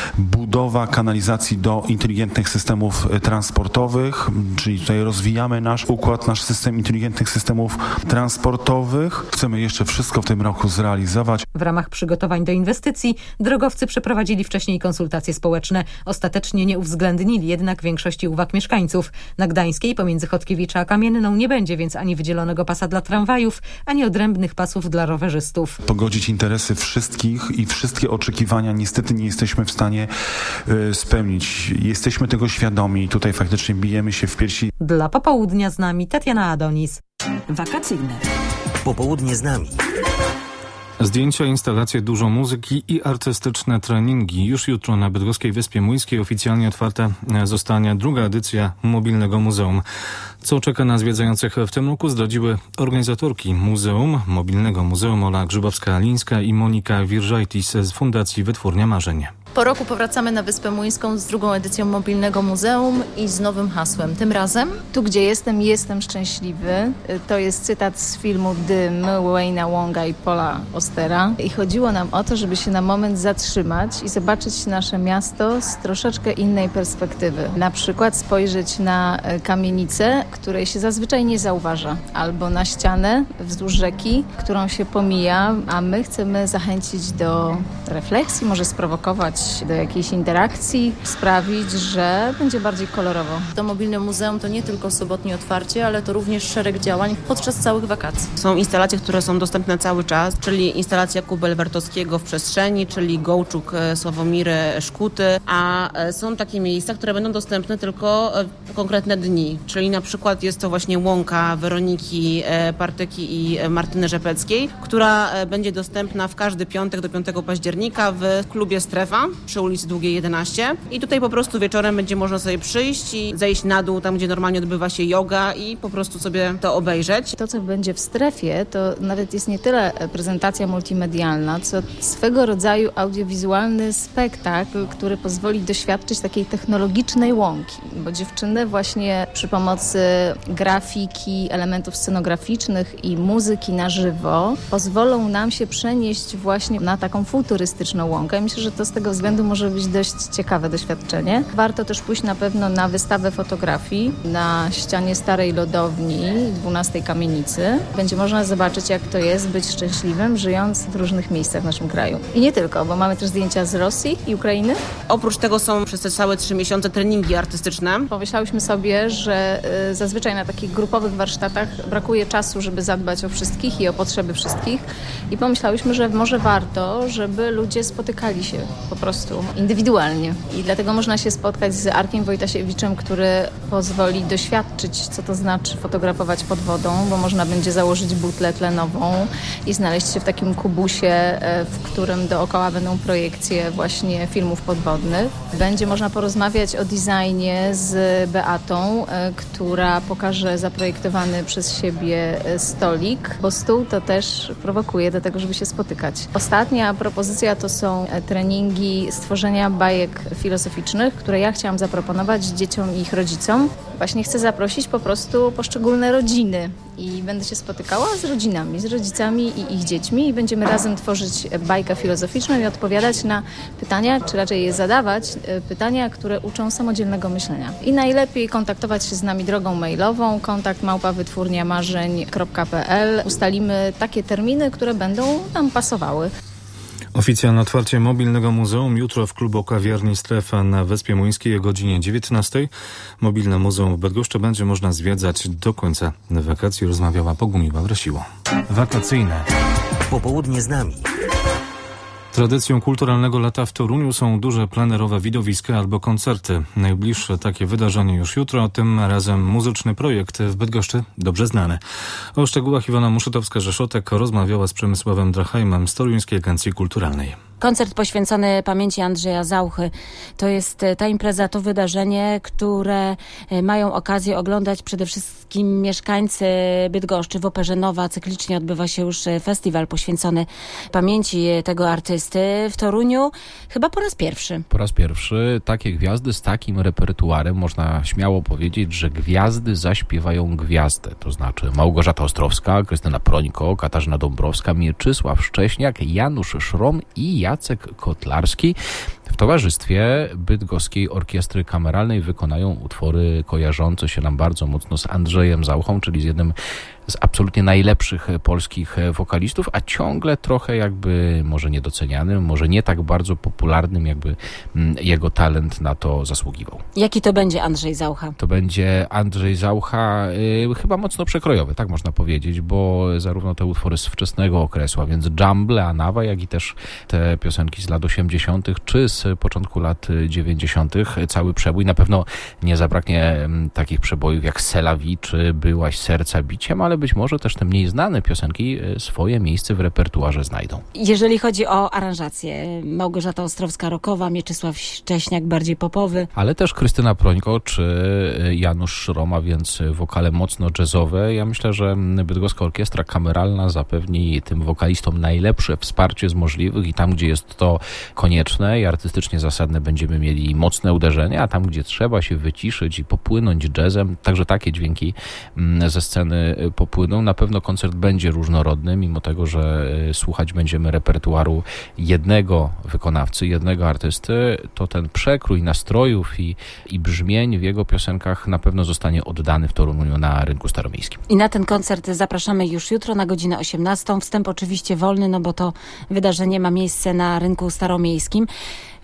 budowa kanalizacji do inteligentnych systemów transportowych, czyli tutaj rozwijamy nasz układ, nasz system inteligentnych systemów transportowych. Chcemy jeszcze wszystko w tym roku zrealizować. W ramach przygotowań do inwestycji drogowcy przeprowadzili wcześniej konsultacje społeczne. Ostatecznie nie uwzględnili jednak większości uwag mieszkańców. Na Gdańskiej pomiędzy Chodkiewicza a Kamienną nie będzie więc ani wydzielonego pasa dla tramwajów, ani odrębnych pasów dla rowerzystów. Pogodzić interesy wszystkich i wszystkie oczekiwania niestety nie jesteśmy w stanie y, spełnić. Jesteśmy tego świadomi i tutaj faktycznie bijemy się w piersi. Dla popołudnia z nami Tatiana Adonis. Wakacyjne. Popołudnie z nami. Zdjęcia, instalacje, dużo muzyki i artystyczne treningi. Już jutro na bydgoskiej Wyspie Młyńskiej oficjalnie otwarta zostanie druga edycja Mobilnego Muzeum. Co czeka na zwiedzających w tym roku, zdradziły organizatorki Muzeum, Mobilnego Muzeum Ola Grzybowska-Lińska i Monika Wirżajtis z Fundacji Wytwórnia Marzeń. Po roku powracamy na Wyspę Młyńską z drugą edycją Mobilnego Muzeum i z nowym hasłem. Tym razem tu, gdzie jestem, jestem szczęśliwy. To jest cytat z filmu Dym Wayne'a Wonga i Paula Austera. I chodziło nam o to, żeby się na moment zatrzymać i zobaczyć nasze miasto z troszeczkę innej perspektywy. Na przykład spojrzeć na kamienicę, której się zazwyczaj nie zauważa, albo na ścianę wzdłuż rzeki, którą się pomija, a my chcemy zachęcić do refleksji, może sprowokować do jakiejś interakcji, sprawić, że będzie bardziej kolorowo. To Mobilne Muzeum to nie tylko sobotnie otwarcie, ale to również szereg działań podczas całych wakacji. Są instalacje, które są dostępne cały czas, czyli instalacja Kubel Wartowskiego w przestrzeni, czyli Gołczuk Sławomiry Szkuty, a są takie miejsca, które będą dostępne tylko w konkretne dni, czyli na przykład jest to właśnie łąka Weroniki Partyki i Martyny Rzepeckiej, która będzie dostępna w każdy piątek do piątego października października w klubie Strefa przy ulicy Długiej jedenaście i tutaj po prostu wieczorem będzie można sobie przyjść i zejść na dół, tam gdzie normalnie odbywa się yoga i po prostu sobie to obejrzeć. To, co będzie w Strefie, to nawet jest nie tyle prezentacja multimedialna, co swego rodzaju audiowizualny spektakl, który pozwoli doświadczyć takiej technologicznej łąki, bo dziewczyny właśnie przy pomocy grafiki, elementów scenograficznych i muzyki na żywo pozwolą nam się przenieść właśnie na taką futurystyczną łąkę. Myślę, że to z tego względu może być dość ciekawe doświadczenie. Warto też pójść na pewno na wystawę fotografii na ścianie starej lodowni dwunastej kamienicy. Będzie można zobaczyć, jak to jest być szczęśliwym, żyjąc w różnych miejscach w naszym kraju. I nie tylko, bo mamy też zdjęcia z Rosji i Ukrainy. Oprócz tego są przez te całe trzy miesiące treningi artystyczne. Pomyślałyśmy sobie, że y, zazwyczaj na takich grupowych warsztatach brakuje czasu, żeby zadbać o wszystkich i o potrzeby wszystkich. I pomyślałyśmy, że może warto, żeby ludzie spotykali się po prostu indywidualnie. I dlatego można się spotkać z Arkiem Wojtasiewiczem, który pozwoli doświadczyć, co to znaczy fotografować pod wodą, bo można będzie założyć butlę tlenową i znaleźć się w takim kubusie, w którym dookoła będą projekcje właśnie filmów podwodnych. Będzie można porozmawiać o designie z Beatą, która pokaże zaprojektowany przez siebie stolik, bo stół to też prowokuje do tego, żeby się spotykać. Ostatnia propozycja to są treningi stworzenia bajek filozoficznych, które ja chciałam zaproponować dzieciom i ich rodzicom. Właśnie chcę zaprosić po prostu poszczególne rodziny i będę się spotykała z rodzinami, z rodzicami i ich dziećmi i będziemy razem tworzyć bajkę filozoficzną i odpowiadać na pytania, czy raczej je zadawać, pytania, które uczą samodzielnego myślenia. I najlepiej kontaktować się z nami drogą mailową, kontakt małpa wytwórnia marzeń kropka p l. Ustalimy takie terminy, które będą nam pasowały. Oficjalne otwarcie mobilnego muzeum jutro w klubu kawiarni Strefa na Wyspie Młyńskiej o godzinie dziewiętnastej. Mobilne muzeum w Bydgoszczy będzie można zwiedzać do końca wakacji. Rozmawiała Bogumiła Wrasiło. Wakacyjne. Popołudnie z nami. Tradycją kulturalnego lata w Toruniu są duże plenerowe widowiska albo koncerty. Najbliższe takie wydarzenie już jutro, tym razem muzyczny projekt w Bydgoszczy dobrze znany. O szczegółach Iwona Muszytowska-Rzeszotek rozmawiała z Przemysławem Drachajmem z Toruńskiej Agencji Kulturalnej. Koncert poświęcony pamięci Andrzeja Zauchy. To jest ta impreza, to wydarzenie, które mają okazję oglądać przede wszystkim mieszkańcy Bydgoszczy. W Operze Nowa cyklicznie odbywa się już festiwal poświęcony pamięci tego artysty w Toruniu. Chyba po raz pierwszy. Po raz pierwszy takie gwiazdy z takim repertuarem, można śmiało powiedzieć, że gwiazdy zaśpiewają gwiazdę. To znaczy Małgorzata Ostrowska, Krystyna Prońko, Katarzyna Dąbrowska, Mieczysław Szcześniak, Janusz Szrom i Jacek Kotlarski w towarzystwie Bydgoskiej Orkiestry Kameralnej wykonają utwory kojarzące się nam bardzo mocno z Andrzejem Zauchą, czyli z jednym z absolutnie najlepszych polskich wokalistów, a ciągle trochę jakby może niedocenianym, może nie tak bardzo popularnym, jakby jego talent na to zasługiwał. Jaki to będzie Andrzej Zaucha? To będzie Andrzej Zaucha y, chyba mocno przekrojowy, tak można powiedzieć, bo zarówno te utwory z wczesnego okresu, a więc Dżamble, Anawa, jak i też te piosenki z lat osiemdziesiątych czy z początku lat dziewięćdziesiątych, cały przebój. Na pewno nie zabraknie takich przebojów jak Selawi czy Byłaś serca biciem, ale być może też te mniej znane piosenki swoje miejsce w repertuarze znajdą. Jeżeli chodzi o aranżację, Małgorzata Ostrowska rockowa, Mieczysław Szcześniak bardziej popowy. Ale też Krystyna Prońko czy Janusz Szroma, więc wokale mocno jazzowe. Ja myślę, że Bydgoska Orkiestra Kameralna zapewni tym wokalistom najlepsze wsparcie z możliwych i tam, gdzie jest to konieczne i artystycznie zasadne, będziemy mieli mocne uderzenia, a tam, gdzie trzeba się wyciszyć i popłynąć jazzem, także takie dźwięki ze sceny popłyną. Na pewno koncert będzie różnorodny, mimo tego, że słuchać będziemy repertuaru jednego wykonawcy, jednego artysty, to ten przekrój nastrojów i, i brzmień w jego piosenkach na pewno zostanie oddany w Toruniu na rynku staromiejskim. I na ten koncert zapraszamy już jutro na godzinę osiemnastą. Wstęp oczywiście wolny, no bo to wydarzenie ma miejsce na rynku staromiejskim.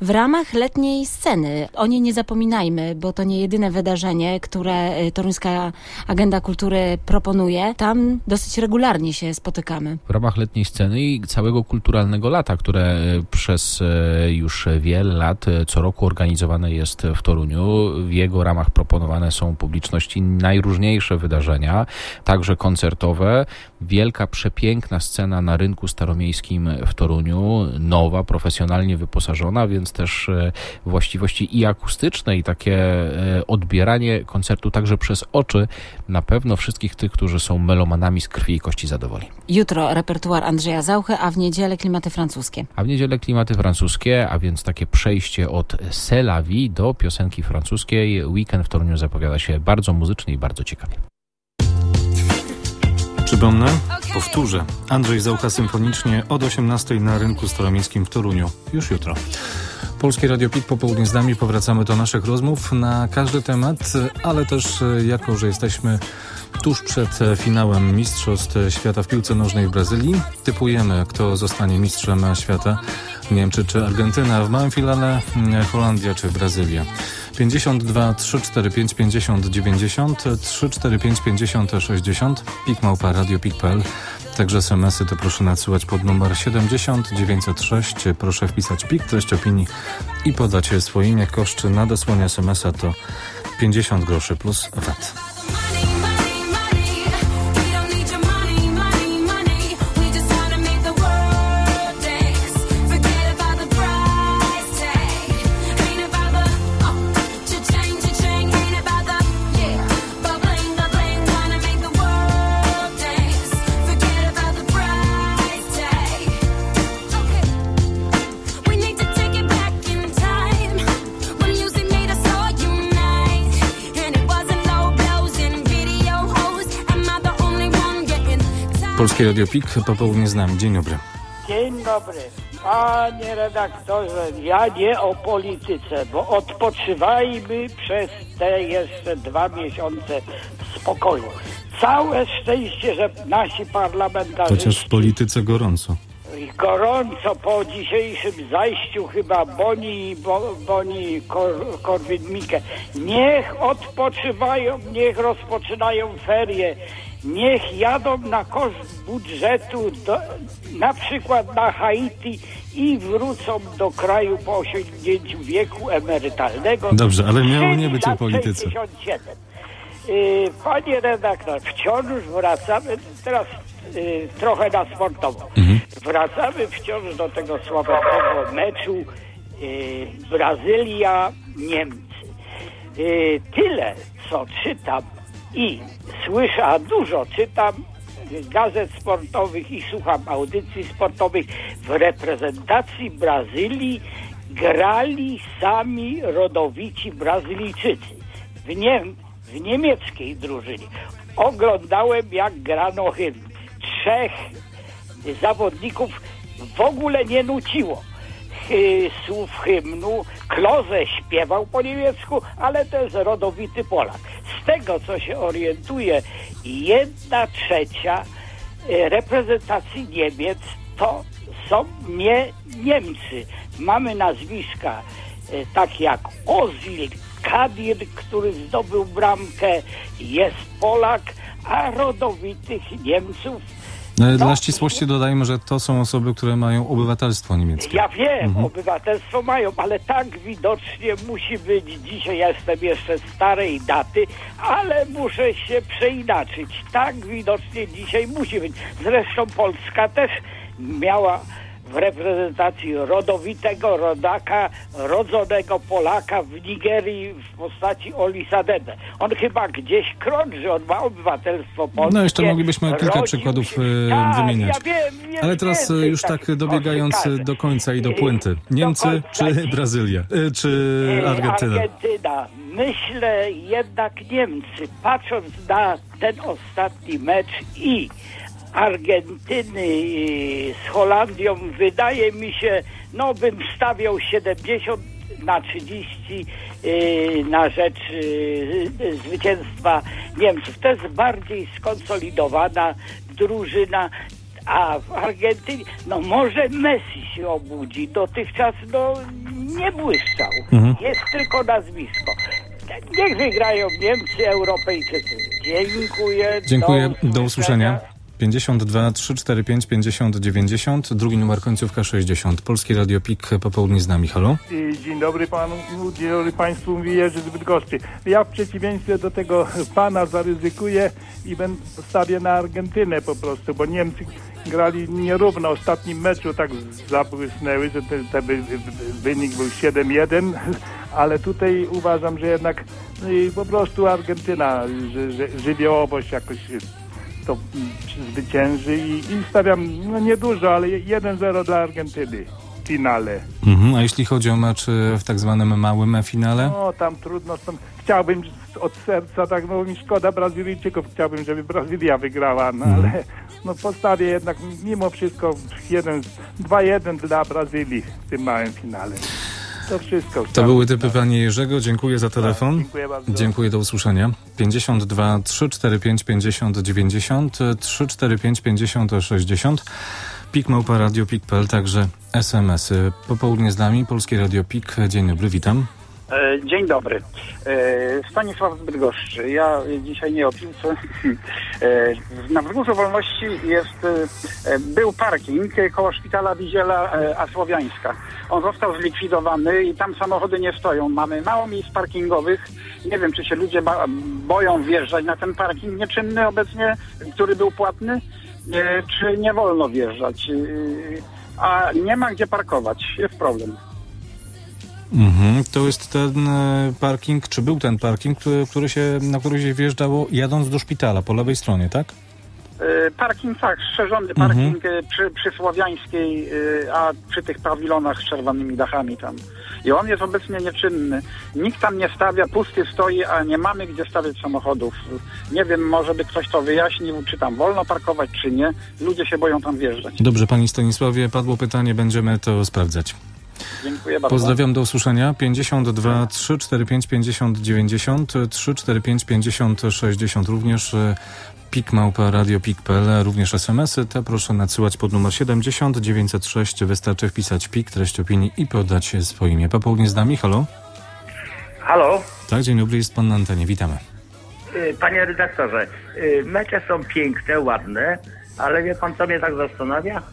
W ramach letniej sceny, o niej nie zapominajmy, bo to nie jedyne wydarzenie, które Toruńska Agenda Kultury proponuje. Tam dosyć regularnie się spotykamy. W ramach letniej sceny i całego kulturalnego lata, które przez już wiele lat co roku organizowane jest w Toruniu. W jego ramach proponowane są publiczności najróżniejsze wydarzenia, także koncertowe. Wielka, przepiękna scena na rynku staromiejskim w Toruniu, nowa, profesjonalnie wyposażona, więc też właściwości i akustyczne, i takie odbieranie koncertu także przez oczy na pewno wszystkich tych, którzy są melomanami z krwi i kości zadowoli. Jutro repertuar Andrzeja Zauchy, a w niedzielę klimaty francuskie. A w niedzielę klimaty francuskie, a więc takie przejście od C'est la vie do piosenki francuskiej. Weekend w Toruniu zapowiada się bardzo muzycznie i bardzo ciekawie. Przypomnę, powtórzę. Andrzej Zaucha symfonicznie od osiemnastej na rynku staromiejskim w Toruniu. Już jutro. Polskie Radio P I K popołudnie z nami. Powracamy do naszych rozmów na każdy temat, ale też jako, że jesteśmy tuż przed finałem Mistrzostw Świata w piłce nożnej w Brazylii, typujemy, kto zostanie mistrzem świata. Niemcy czy Argentyna, w małym finale Holandia czy Brazylia. pięćdziesiąt dwa trzy cztery pięć pięćdziesiąt dziewięćdziesiąt, trzy cztery pięć pięćdziesiąt sześćdziesiąt, pik małpa radio pik kropka p l. Także es em esy to proszę nadsyłać pod numer siedemdziesiąt dziewięćset sześć. Proszę wpisać pik, treść opinii i podać swoje imię. Koszt nadesłania es em esa to pięćdziesiąt groszy plus V A T. Polskie Radio P I K, popołudnie z nami. Dzień dobry. Dzień dobry. Panie redaktorze, ja nie o polityce, bo odpoczywajmy przez te jeszcze dwa miesiące w spokoju. Całe szczęście, że nasi parlamentarzyści... Chociaż w polityce gorąco. Gorąco po dzisiejszym zajściu chyba Boni, Bo, Boni Kor, Korwin-Mikke. Niech odpoczywają, niech rozpoczynają ferie. Niech jadą na koszt budżetu, do, na przykład na Haiti i wrócą do kraju po osiągnięciu wieku emerytalnego. Dobrze, ale miało nie być o polityce. Panie redaktor, wciąż wracamy, teraz y, trochę na sportowo. Mhm. Wracamy wciąż do tego słabego meczu y, Brazylia-Niemcy. Y, tyle, co czytam i słyszę, a dużo czytam gazet sportowych i słucham audycji sportowych. W reprezentacji Brazylii grali sami rodowici Brazylijczycy. W, nie, w niemieckiej drużynie. Oglądałem, jak grano hymn. Trzech zawodników w ogóle nie nuciło słów hymnu. Klose śpiewał po niemiecku, ale to jest rodowity Polak. Z tego, co się orientuje, jedna trzecia reprezentacji Niemiec to są nie Niemcy. Mamy nazwiska takie jak Ozil, Kadir, który zdobył bramkę, jest Polak, a rodowitych Niemców... No, dla ścisłości dodajmy, że to są osoby, które mają obywatelstwo niemieckie. Ja wiem, mhm. obywatelstwo mają, ale tak widocznie musi być. Dzisiaj ja jestem jeszcze starej daty, ale muszę się przeinaczyć. Tak widocznie dzisiaj musi być. Zresztą Polska też miała w reprezentacji rodowitego rodaka, rodzonego Polaka w Nigerii w postaci Olisadebe. On chyba gdzieś krąży, on ma obywatelstwo polskie. No jeszcze moglibyśmy kilka przykładów się... tak, wymieniać. Ja wiem, wiem, Ale teraz już tak dobiegając koszykarzy. Do końca i do puenty. Niemcy czy Brazylia? Czy Argentyna? Argentyna. Myślę jednak Niemcy. Patrząc na ten ostatni mecz i Argentyny z Holandią, wydaje mi się, no bym stawiał siedemdziesiąt na trzydzieści yy, na rzecz yy, zwycięstwa Niemców. To jest bardziej skonsolidowana drużyna, a w Argentynie, no może Messi się obudzi. Dotychczas no nie błyszczał. Mhm. Jest tylko nazwisko. Niech wygrają Niemcy, Europejczycy. Dziękuję. Dziękuję, do usłyszenia. pięćdziesiąt dwa trzy cztery pięć pięćdziesiąt dziewięćdziesiąt, drugi numer końcówka sześćdziesiąt. Polskie Radio Pik, popołudnie z nami. Halo? Dzień dobry panu, dzień dobry państwu, mówi Jerzy z Bydgoszczy. Ja w przeciwieństwie do tego pana zaryzykuję i będę stawię na Argentynę po prostu, bo Niemcy grali nierówno. W ostatnim meczu tak zabłysnęły, że ten, ten wynik był siedem jeden, ale tutaj uważam, że jednak no po prostu Argentyna, że, że żywiołowość jakoś to zwycięży i, i stawiam, no niedużo, ale jeden zero dla Argentyny w finale. Mhm, a jeśli chodzi o mecz w tak zwanym małym finale? No tam trudno, tam chciałbym od serca, tak no mi szkoda Brazylijczyków, chciałbym, żeby Brazylia wygrała, no mhm. ale no postawię jednak mimo wszystko jeden, dwa jeden dla Brazylii w tym małym finale. To wszystko. To były typy pani Jerzego. Dziękuję za telefon. Tak, dziękuję bardzo. Dziękuję, do usłyszenia. pięćdziesiąt dwa trzy cztery pięć pięćdziesiąt dziewięćdziesiąt, trzy cztery pięć pięćdziesiąt sześćdziesiąt. Pik małpa radio pik kropka p l, także es em esy. Popołudnie z nami, Polskie Radio Pik. Dzień dobry, witam. Dzień dobry. Stanisław z Bydgoszczy. Ja dzisiaj nie o piłce. Na Wzgórzu Wolności jest, był parking koło szpitala Wiziela a Słowiańska. On został zlikwidowany i tam samochody nie stoją. Mamy mało miejsc parkingowych. Nie wiem, czy się ludzie ba- boją wjeżdżać na ten parking nieczynny obecnie, który był płatny, czy nie wolno wjeżdżać. A nie ma gdzie parkować. Jest problem. Mhm, to jest ten parking, czy był ten parking, który, który się, na który się wjeżdżało jadąc do szpitala, po lewej stronie, tak? Parking, tak, strzeżony parking mhm. przy, przy Słowiańskiej, a przy tych pawilonach z czerwonymi dachami tam. I on jest obecnie nieczynny. Nikt tam nie stawia, pusty stoi, a nie mamy gdzie stawiać samochodów. Nie wiem, może by ktoś to wyjaśnił, czy tam wolno parkować, czy nie. Ludzie się boją tam wjeżdżać. Dobrze, panie Stanisławie, padło pytanie, będziemy to sprawdzać. Dziękuję bardzo. Pozdrawiam, do usłyszenia. pięćdziesiąt dwa trzy cztery pięć pięćdziesiąt dziewięćdziesiąt, trzy cztery pięć pięćdziesiąt sześćdziesiąt, również pik małpa radio pik kropka p l, również es em esy. Te proszę nadsyłać pod numer siedemdziesiąt dziewięćset sześć. Wystarczy wpisać pik, treść opinii i podać swoje imię. Popołudnie z nami, halo? Halo? Tak, dzień dobry, jest pan na antenie, witamy. Panie redaktorze, mecze są piękne, ładne, ale wie pan, co mnie tak zastanawia?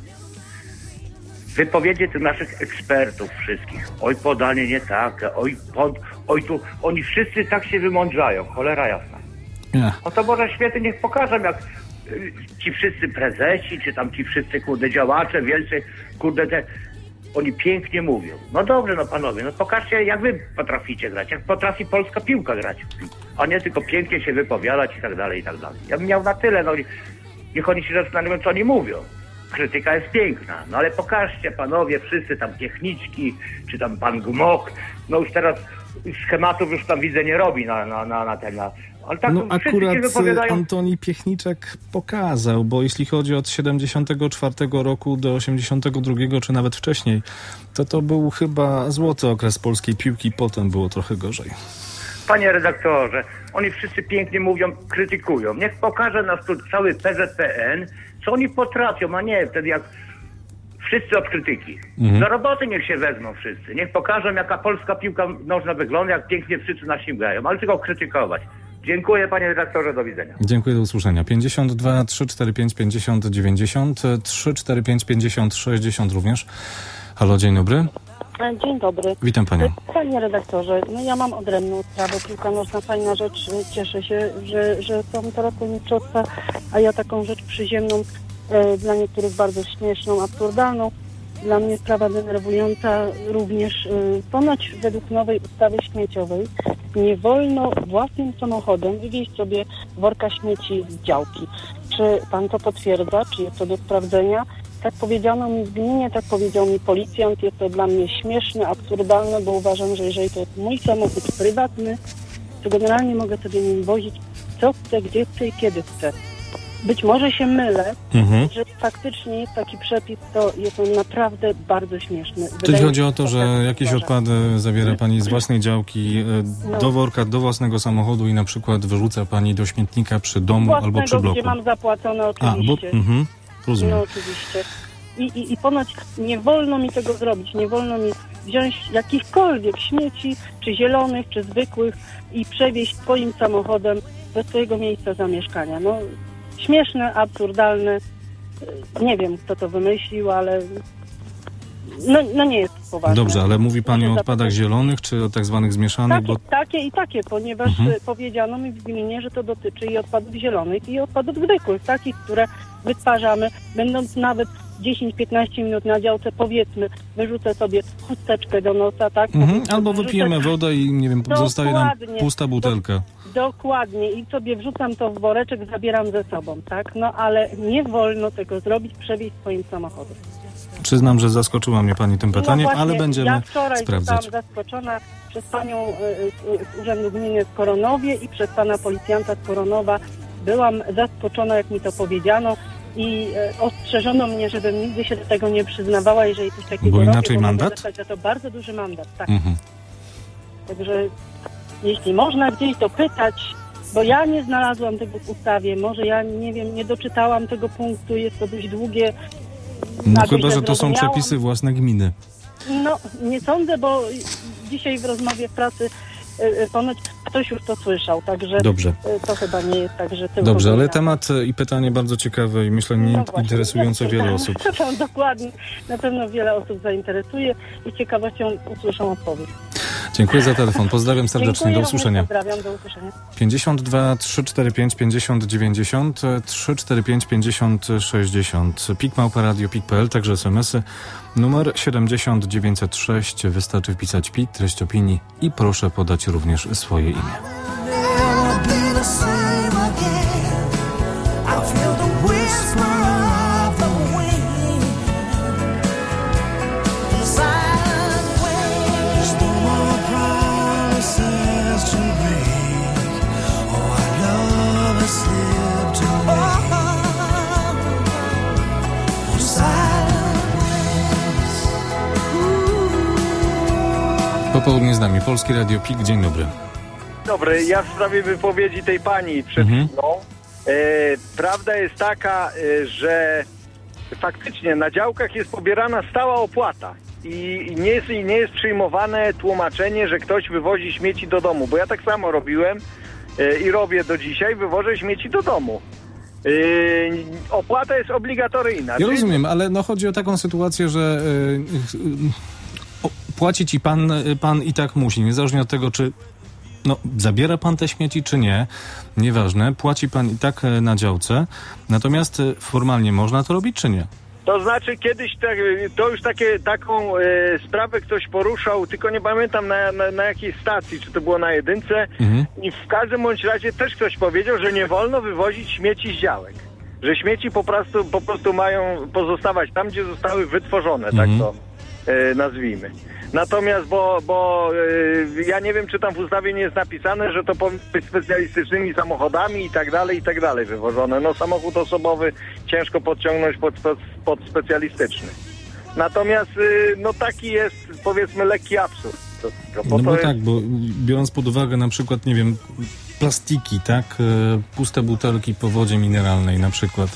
Wypowiedzi tych naszych ekspertów wszystkich. Oj, podanie nie takie, oj, pod, oj tu, oni wszyscy tak się wymądrzają, cholera jasna. Yeah. No to może świetnie niech pokażą, jak y, ci wszyscy prezesi, czy tam ci wszyscy, kurde, działacze, wielcy, kurde, te, oni pięknie mówią. No dobrze, no panowie, no pokażcie, jak wy potraficie grać, jak potrafi polska piłka grać, a nie tylko pięknie się wypowiadać i tak dalej, i tak dalej. Ja bym miał na tyle, no niech oni się zastanawiają, co oni mówią. Krytyka jest piękna, no ale pokażcie panowie, wszyscy tam techniczki, czy tam pan Gmok, no już teraz schematów już tam widzę nie robi na, na, na, na ten, na, ale tak no akurat się wypowiadają... Antoni Piechniczek pokazał, bo jeśli chodzi od siedemdziesiątego czwartego roku do osiemdziesiątego drugiego, czy nawet wcześniej, to to był chyba złoty okres polskiej piłki, potem było trochę gorzej. Panie redaktorze, oni wszyscy pięknie mówią, krytykują. Niech pokaże nas tu cały P Z P N, co oni potrafią, a nie wtedy jak wszyscy od krytyki. Mhm. Do roboty niech się wezmą wszyscy. Niech pokażą, jaka polska piłka nożna wygląda, jak pięknie wszyscy nasi grają, ale tylko krytykować. Dziękuję, panie redaktorze, do widzenia. Dziękuję, do usłyszenia. pięćdziesiąt dwa trzy cztery pięć pięćdziesiąt dziewięćdziesiąt, trzy cztery pięć pięćdziesiąt sześćdziesiąt również. Halo, dzień dobry. Dzień dobry. Witam panią. Panie redaktorze, no ja mam odrębną sprawę. Piłka nożna, fajna rzecz. Cieszę się, że, że są teraz mistrzostwa, a ja taką rzecz przyziemną, e, dla niektórych bardzo śmieszną, absurdalną. Dla mnie sprawa denerwująca również. E, ponoć według nowej ustawy śmieciowej nie wolno własnym samochodem wywieźć sobie worka śmieci z działki. Czy pan to potwierdza? Czy jest to do sprawdzenia? Tak powiedziano mi w gminie, tak powiedział mi policjant. Jest to dla mnie śmieszne, absurdalne, bo uważam, że jeżeli to jest mój samochód prywatny, to generalnie mogę sobie nim wozić co chcę, gdzie chcę i kiedy chcę. Być może się mylę, mhm. że faktycznie jest taki przepis, to jest on naprawdę bardzo śmieszny. Czyli chodzi o to, że jakieś odpady zabiera pani z własnej działki no. do worka, do własnego samochodu i na przykład wyrzuca pani do śmietnika przy domu własnego, albo przy bloku. Gdzie mam zapłacone oczywiście. A, bo, mhm. Rozumiem. No oczywiście. I, i, I ponoć nie wolno mi tego zrobić, nie wolno mi wziąć jakichkolwiek śmieci, czy zielonych, czy zwykłych i przewieźć swoim samochodem do swojego miejsca zamieszkania. No, śmieszne, absurdalne. Nie wiem, kto to wymyślił, ale no, no nie jest poważne. Dobrze, ale mówi Pani o odpadach zielonych, czy o tak zwanych zmieszanych? Takie, bo... takie i takie, ponieważ Mhm. powiedziano mi w gminie, że to dotyczy i odpadów zielonych, i odpadów zwykłych, takich, które wytwarzamy, będąc nawet dziesięć piętnaście minut na działce, powiedzmy, wyrzucę sobie chusteczkę do nosa, tak? Mhm. Albo wypijemy wodę i nie wiem, Dokładnie. zostaje nam pusta butelka. Dokładnie i sobie wrzucam to w woreczek, zabieram ze sobą, tak? No ale nie wolno tego zrobić, przewieźć swoim samochodem. Przyznam, że zaskoczyła mnie Pani tym pytaniem, no właśnie, ale będziemy ja wczoraj sprawdzać. zostałam zaskoczona przez panią y, y, z Urzędu Gminy z Koronowie i przez pana policjanta z Koronowa. Byłam zaskoczona, jak mi to powiedziano i y, ostrzeżono mnie, żebym nigdy się do tego nie przyznawała, jeżeli coś takiego Bo robię, inaczej bo mogę mandat? dostać za to bardzo duży mandat, tak. Mhm. Także jeśli można gdzieś dopytać, bo ja nie znalazłam tego w ustawie, może ja nie wiem, nie doczytałam tego punktu, jest to dość długie. No albo chyba, źle że to są zrozumiałam. przepisy własne gminy. No, nie sądzę, bo dzisiaj w rozmowie w pracy y, y, ponoć ktoś już to słyszał, także Dobrze. y, to chyba nie jest tak, że tylko... Dobrze, ale ja. temat i pytanie bardzo ciekawe i myślę nie No właśnie, interesujące ja wiele czytam. osób. To dokładnie, na pewno wiele osób zainteresuje i z ciekawością usłyszą odpowiedź. Dziękuję za telefon. Pozdrawiam serdecznie. Dziękuję, Do również usłyszenia. Pozdrawiam, do usłyszenia. pięćdziesiąt dwa trzysta czterdzieści pięć pięćdziesiąt dziewięćdziesiąt, trzysta czterdzieści pięć pięćdziesiąt sześćdziesiąt. Pik Małpa Radio Pik kropka p l, także smsy. Numer siedemdziesiąt dziewięćset sześć. Wystarczy wpisać P I, treść opinii i proszę podać również swoje imię. Popołudnie z nami Polskie Radio Pik. Dzień dobry. Dobry, ja w sprawie wypowiedzi tej pani przed Mhm. chwilą. E, prawda jest taka, e, że faktycznie na działkach jest pobierana stała opłata i nie jest, nie jest przyjmowane tłumaczenie, że ktoś wywozi śmieci do domu, bo ja tak samo robiłem e, i robię do dzisiaj, wywożę śmieci do domu. E, opłata jest obligatoryjna. Ja Czyli- rozumiem, ale no chodzi o taką sytuację, że y, y, o, płacić i pan, y, pan i tak musi, niezależnie od tego, czy no, zabiera pan te śmieci, czy nie, nieważne, płaci pan i tak y, na działce, natomiast y, formalnie można to robić, czy nie? To znaczy kiedyś tak, to już takie, taką e, sprawę ktoś poruszał, tylko nie pamiętam na, na, na jakiej stacji, czy to było na jedynce Mhm. i w każdym bądź razie też ktoś powiedział, że nie wolno wywozić śmieci z działek. Że śmieci po prostu, po prostu mają pozostawać tam, gdzie zostały wytworzone, Mhm. tak to e, nazwijmy. Natomiast, bo, bo e, ja nie wiem, czy tam w ustawie nie jest napisane, że to powinno być specjalistycznymi samochodami i tak dalej, i tak dalej wywożone. No samochód osobowy ciężko podciągnąć pod, pod, pod specjalistyczny. Natomiast y, no taki jest, powiedzmy, lekki absurd. do tego, No bo to tak, jest, bo biorąc pod uwagę na przykład, nie wiem, plastiki, tak, e, puste butelki po wodzie mineralnej na przykład.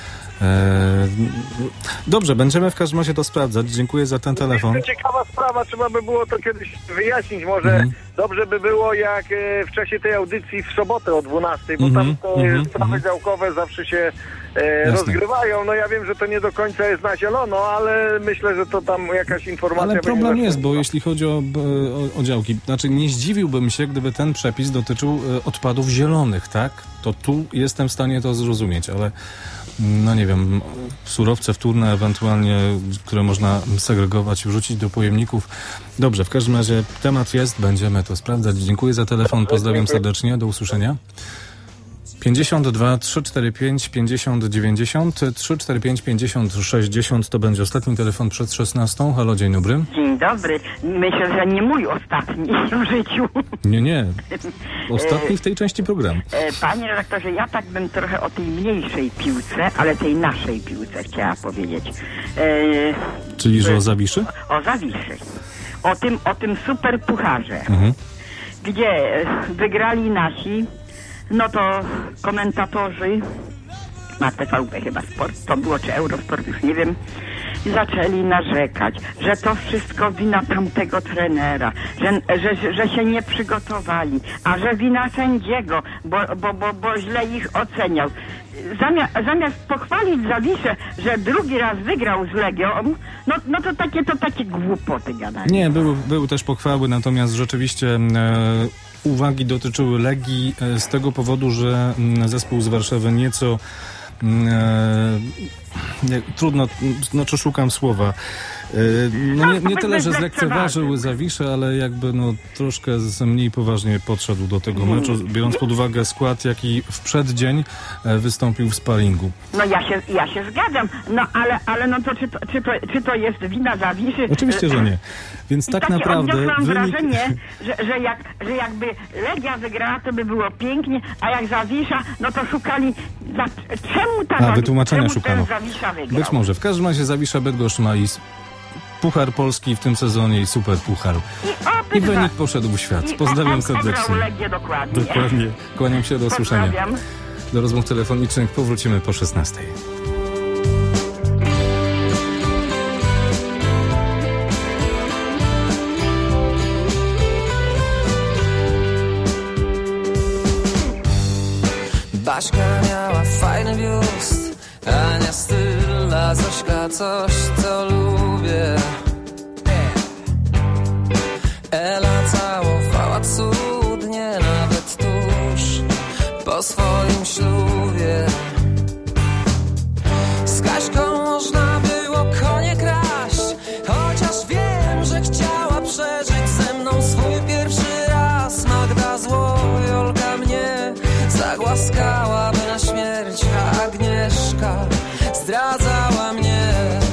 E, dobrze, będziemy w każdym razie to sprawdzać. Dziękuję za ten telefon. To ciekawa sprawa, trzeba by było to kiedyś wyjaśnić. Może Mhm. dobrze by było, jak e, w czasie tej audycji w sobotę o dwunastej, bo Mhm, tam te mhm, sprawy mhm. działkowe zawsze się e, Jasne. rozgrywają. No ja wiem, że to nie do końca jest na zielono, ale myślę, że to tam jakaś informacja Ale będzie problem jest, zaszła. bo jeśli chodzi o, o, o działki, znaczy nie zdziwiłbym się, gdyby ten przepis dotyczył e, odpadów zielonych, tak? To tu jestem w stanie to zrozumieć, ale no nie wiem, surowce wtórne ewentualnie, które można segregować, wrzucić do pojemników. Dobrze, w każdym razie temat jest, będziemy to sprawdzać. Dziękuję za telefon, pozdrawiam serdecznie, do usłyszenia. pięćdziesiąt dwa trzysta czterdzieści pięć pięćdziesiąt dziewięćdziesiąt, trzysta czterdzieści pięć pięćdziesiąt sześćdziesiąt to będzie ostatni telefon przed szesnastą. Halo, dzień dobry. Dzień dobry. Myślę, że nie mój ostatni w życiu. Nie, nie. Ostatni w tej części programu. E, Panie redaktorze, ja tak bym trochę o tej mniejszej piłce, ale tej naszej piłce chciała powiedzieć. E, Czyli, że o Zawiszy? O Zawiszy. O tym, o tym super pucharze, Mhm. gdzie e, wygrali nasi, no to komentatorzy, na T V P chyba Sport, to było, czy Eurosport, już nie wiem, zaczęli narzekać, że to wszystko wina tamtego trenera, że, że, że się nie przygotowali, a że wina sędziego, bo, bo, bo, bo źle ich oceniał. Zamiast, zamiast pochwalić Zawiszę, że drugi raz wygrał z Legią, no, no to takie to takie głupoty gadali. Nie, były, były też pochwały, natomiast rzeczywiście e, uwagi dotyczyły Legii e, z tego powodu, że m, zespół z Warszawy nieco e, nie, trudno, znaczy szukam słowa. No nie, nie tyle, że zlekceważył Zawiszę, ale jakby no troszkę mniej poważnie podszedł do tego meczu, biorąc pod uwagę skład, jaki w przeddzień wystąpił w sparingu. No ja się, ja się zgadzam, no ale, ale no to czy, to czy, to czy to jest wina Zawiszy? Oczywiście, że nie. Więc I tak takie naprawdę odniosłam wynik... wrażenie, że, że, jak, że jakby Legia wygrała, to by było pięknie, a jak Zawisza, no to szukali, za, czemu ta A, Zawisza, czemu szukano. ten Zawisza wygrał? Być może. W każdym razie Zawisza Bydgoszcz ma i Puchar Polski w tym sezonie i Super Puchar. I, I wynik poszedł w świat. Pozdrawiam serdecznie. Legię, dokładnie. Dokładnie. Kłaniam się, do usłyszenia. Pozdrawiam. Do rozmów telefonicznych powrócimy po szesnastej. Baśka miała fajny biust, Ania styl, a Zośka coś, co lubię. Ela całowała cudnie, nawet tuż po swoim ślubie. Z Kaśką można było konie kraść, chociaż wiem, że chciała przeżyć ze mną swój pierwszy raz. Magda zło, Jolka mnie zagłaskałaby na śmierć, a Agnieszka zdradzała mnie.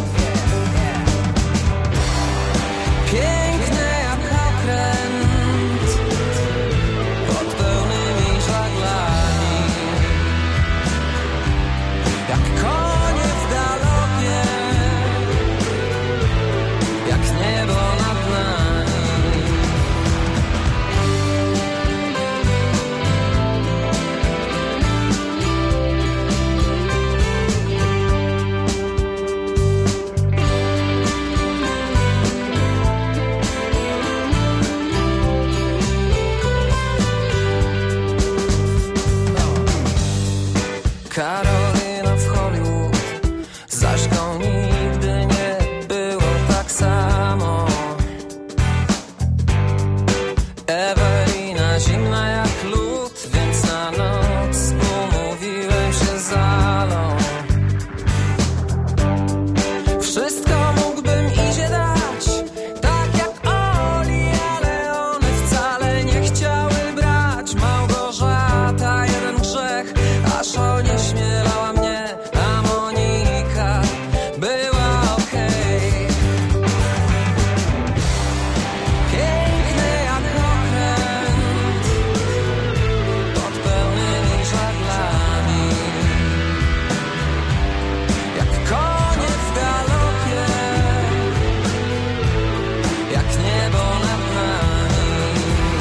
Piękne jak okręt pod pełnymi żaglami, jak konie w galopie, jak niebo nad nami. Karolina w Hollywood, z Aśką nigdy nie było tak samo. Ewelina zimna jak lód, więc na noc umówiłem się z Alą. Wszystko mógłbym idzie dać, tak jak Oli, ale one wcale nie chciały brać. Małgorzata, jeden grzech, aż onieśmielała mnie, a Monika była okej. Piękny jak okręt pod pełnymi żaglami, jak konie w galopie, jak niebo nad nami.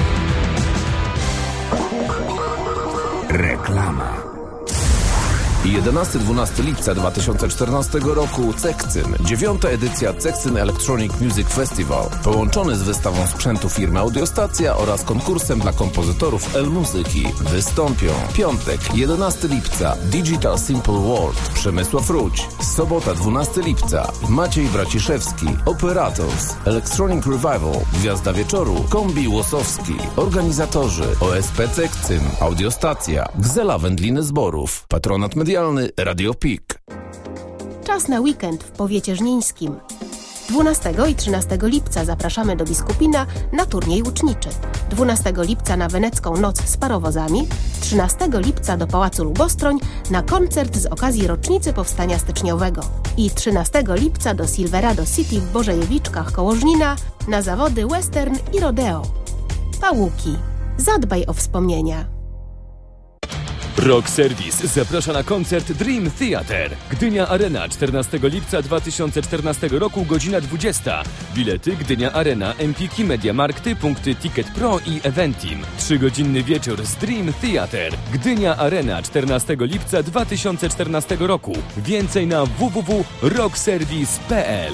Reklama. jedenastego do dwunastego lipca dwa tysiące czternastego roku Cekcyn, dziewiąta edycja Cekcyn Electronic Music Festival, połączony z wystawą sprzętu firmy Audiostacja oraz konkursem dla kompozytorów L-Muzyki. Wystąpią piątek, jedenastego lipca Digital Simple World, Przemysław Ruć, sobota dwunastego lipca Maciej Braciszewski, Operators, Electronic Revival, Gwiazda Wieczoru, Kombi Łosowski, organizatorzy O S P Cekcyn, Audiostacja, Gzela Wędliny Zborów, patronat medialny Radio Pik. Czas na weekend w powiecie żnińskim. dwunastego i trzynastego lipca zapraszamy do Biskupina na turniej łuczniczy. dwunastego lipca na Wenecką Noc z parowozami. trzynastego lipca do Pałacu Lubostroń na koncert z okazji rocznicy Powstania Styczniowego. I trzynastego lipca do Silverado City w Bożejewiczkach koło Żnina na zawody western i rodeo. Pałuki. Zadbaj o wspomnienia. Rock Service zaprasza na koncert Dream Theater. Gdynia Arena, czternastego lipca dwa tysiące czternastego roku, godzina dwudziesta. Bilety Gdynia Arena, Empiki, Mediamarkty, punkty Ticket Pro i Eventim. Trzygodzinny wieczór z Dream Theater. Gdynia Arena, czternastego lipca dwa tysiące czternastego roku. Więcej na w w w kropka rockservice kropka p l.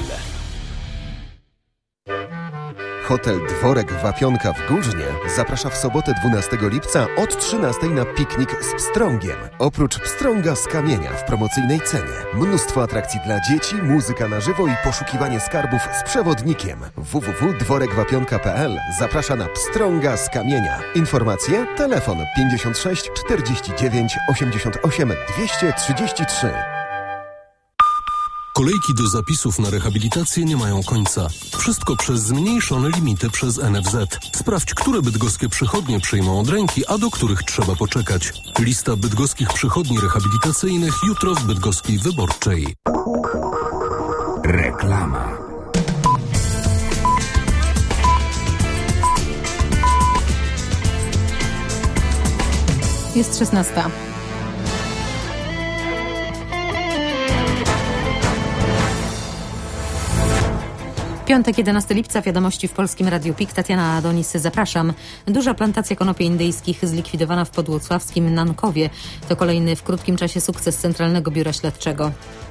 Hotel Dworek Wapionka w Górznie zaprasza w sobotę dwunastego lipca od trzynastej na piknik z pstrągiem. Oprócz pstrąga z kamienia w promocyjnej cenie. Mnóstwo atrakcji dla dzieci, muzyka na żywo i poszukiwanie skarbów z przewodnikiem. w w w kropka dworek wapionka kropka p l zaprasza na pstrąga z kamienia. Informacje? Telefon pięćdziesiąt sześć czterdzieści dziewięć osiemdziesiąt osiem dwieście trzydzieści trzy. Kolejki do zapisów na rehabilitację nie mają końca. Wszystko przez zmniejszone limity przez N F Z. Sprawdź, które bydgoskie przychodnie przyjmą od ręki, a do których trzeba poczekać. Lista bydgoskich przychodni rehabilitacyjnych jutro w Bydgoskiej Wyborczej. Reklama. Jest szesnasta. Piątek, jedenastego lipca, wiadomości w Polskim Radiu P I K. Tatiana Adonis, zapraszam. Duża plantacja konopi indyjskich zlikwidowana w podwłocławskim Nankowie. To kolejny w krótkim czasie sukces Centralnego Biura Śledczego.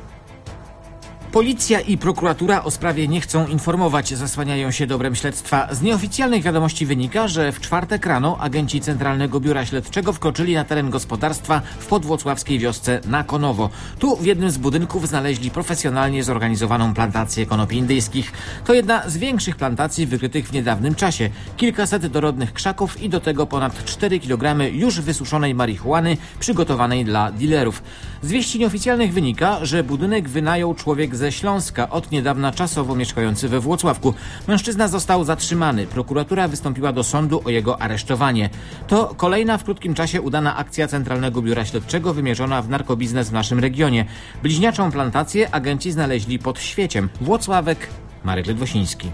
Policja i prokuratura o sprawie nie chcą informować, zasłaniają się dobrem śledztwa. Z nieoficjalnych wiadomości wynika, że w czwartek rano agenci Centralnego Biura Śledczego wkroczyli na teren gospodarstwa w podwłocławskiej wiosce Nakonowo. Tu w jednym z budynków znaleźli profesjonalnie zorganizowaną plantację konopi indyjskich. To jedna z większych plantacji wykrytych w niedawnym czasie. Kilkaset dorodnych krzaków i do tego ponad cztery kilogramy już wysuszonej marihuany przygotowanej dla dealerów. Z wieści nieoficjalnych wynika, że budynek wynajął człowiek ze Śląska, od niedawna czasowo mieszkający we Włocławku. Mężczyzna został zatrzymany. Prokuratura wystąpiła do sądu o jego aresztowanie. To kolejna w krótkim czasie udana akcja Centralnego Biura Śledczego wymierzona w narkobiznes w naszym regionie. Bliźniaczą plantację agenci znaleźli pod Świeciem. Włocławek, Marek Ledwosiński.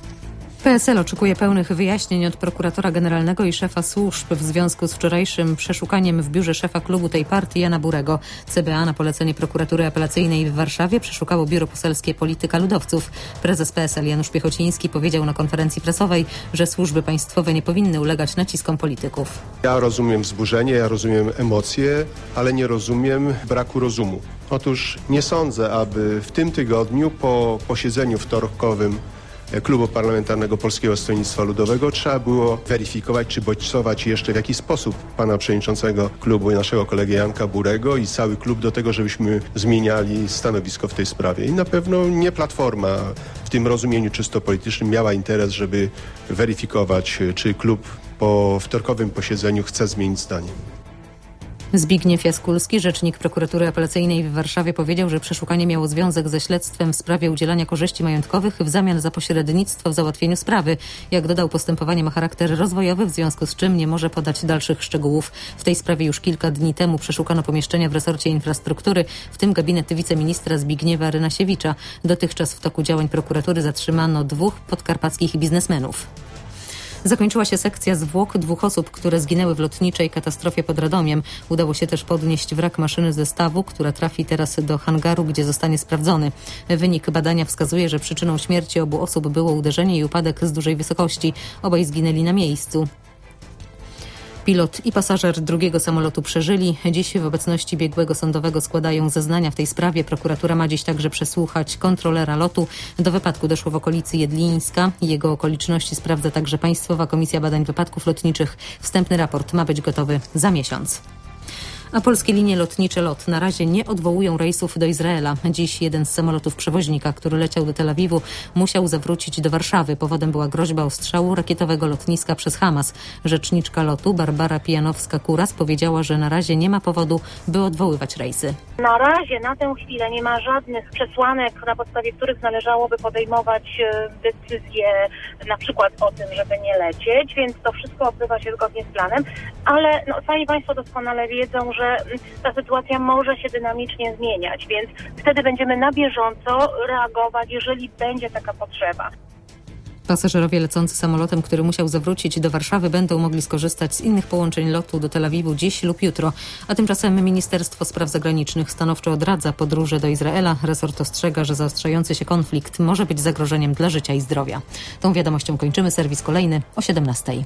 P S L oczekuje pełnych wyjaśnień od prokuratora generalnego i szefa służb w związku z wczorajszym przeszukaniem w biurze szefa klubu tej partii Jana Burego. C B A na polecenie prokuratury apelacyjnej w Warszawie przeszukało biuro poselskie Polityka Ludowców. Prezes P S L Janusz Piechociński powiedział na konferencji prasowej, że służby państwowe nie powinny ulegać naciskom polityków. Ja rozumiem wzburzenie, ja rozumiem emocje, ale nie rozumiem braku rozumu. Otóż nie sądzę, aby w tym tygodniu po posiedzeniu wtorkowym Klubu Parlamentarnego Polskiego Stronnictwa Ludowego trzeba było weryfikować czy bodźcować jeszcze w jakiś sposób pana przewodniczącego klubu i naszego kolegę Janka Burego i cały klub do tego, żebyśmy zmieniali stanowisko w tej sprawie. I na pewno nie Platforma w tym rozumieniu czysto politycznym miała interes, żeby weryfikować, czy klub po wtorkowym posiedzeniu chce zmienić zdanie. Zbigniew Jaskulski, rzecznik prokuratury apelacyjnej w Warszawie, powiedział, że przeszukanie miało związek ze śledztwem w sprawie udzielania korzyści majątkowych w zamian za pośrednictwo w załatwieniu sprawy. Jak dodał, postępowanie ma charakter rozwojowy, w związku z czym nie może podać dalszych szczegółów. W tej sprawie już kilka dni temu przeszukano pomieszczenia w resorcie infrastruktury, w tym gabinet wiceministra Zbigniewa Rynasiewicza. Dotychczas w toku działań prokuratury zatrzymano dwóch podkarpackich biznesmenów. Zakończyła się sekcja zwłok dwóch osób, które zginęły w lotniczej katastrofie pod Radomiem. Udało się też podnieść wrak maszyny zestawu, która trafi teraz do hangaru, gdzie zostanie sprawdzony. Wynik badania wskazuje, że przyczyną śmierci obu osób było uderzenie i upadek z dużej wysokości. Obaj zginęli na miejscu. Pilot i pasażer drugiego samolotu przeżyli. Dziś w obecności biegłego sądowego składają zeznania w tej sprawie. Prokuratura ma dziś także przesłuchać kontrolera lotu. Do wypadku doszło w okolicy Jedlińska. Jego okoliczności sprawdza także Państwowa Komisja Badań Wypadków Lotniczych. Wstępny raport ma być gotowy za miesiąc. A polskie linie lotnicze LOT na razie nie odwołują rejsów do Izraela. Dziś jeden z samolotów przewoźnika, który leciał do Tel Awiwu, musiał zawrócić do Warszawy. Powodem była groźba ostrzału rakietowego lotniska przez Hamas. Rzeczniczka lotu Barbara Pijanowska-Kuras powiedziała, że na razie nie ma powodu, by odwoływać rejsy. Na razie, na tę chwilę nie ma żadnych przesłanek, na podstawie których należałoby podejmować decyzje na przykład o tym, żeby nie lecieć, więc to wszystko odbywa się zgodnie z planem, ale no, sami Państwo doskonale wiedzą, że ta sytuacja może się dynamicznie zmieniać, więc wtedy będziemy na bieżąco reagować, jeżeli będzie taka potrzeba. Pasażerowie lecący samolotem, który musiał zawrócić do Warszawy, będą mogli skorzystać z innych połączeń lotu do Tel Awiwu dziś lub jutro. A tymczasem Ministerstwo Spraw Zagranicznych stanowczo odradza podróże do Izraela. Resort ostrzega, że zaostrzający się konflikt może być zagrożeniem dla życia i zdrowia. Tą wiadomością kończymy. Serwis kolejny o siedemnastej.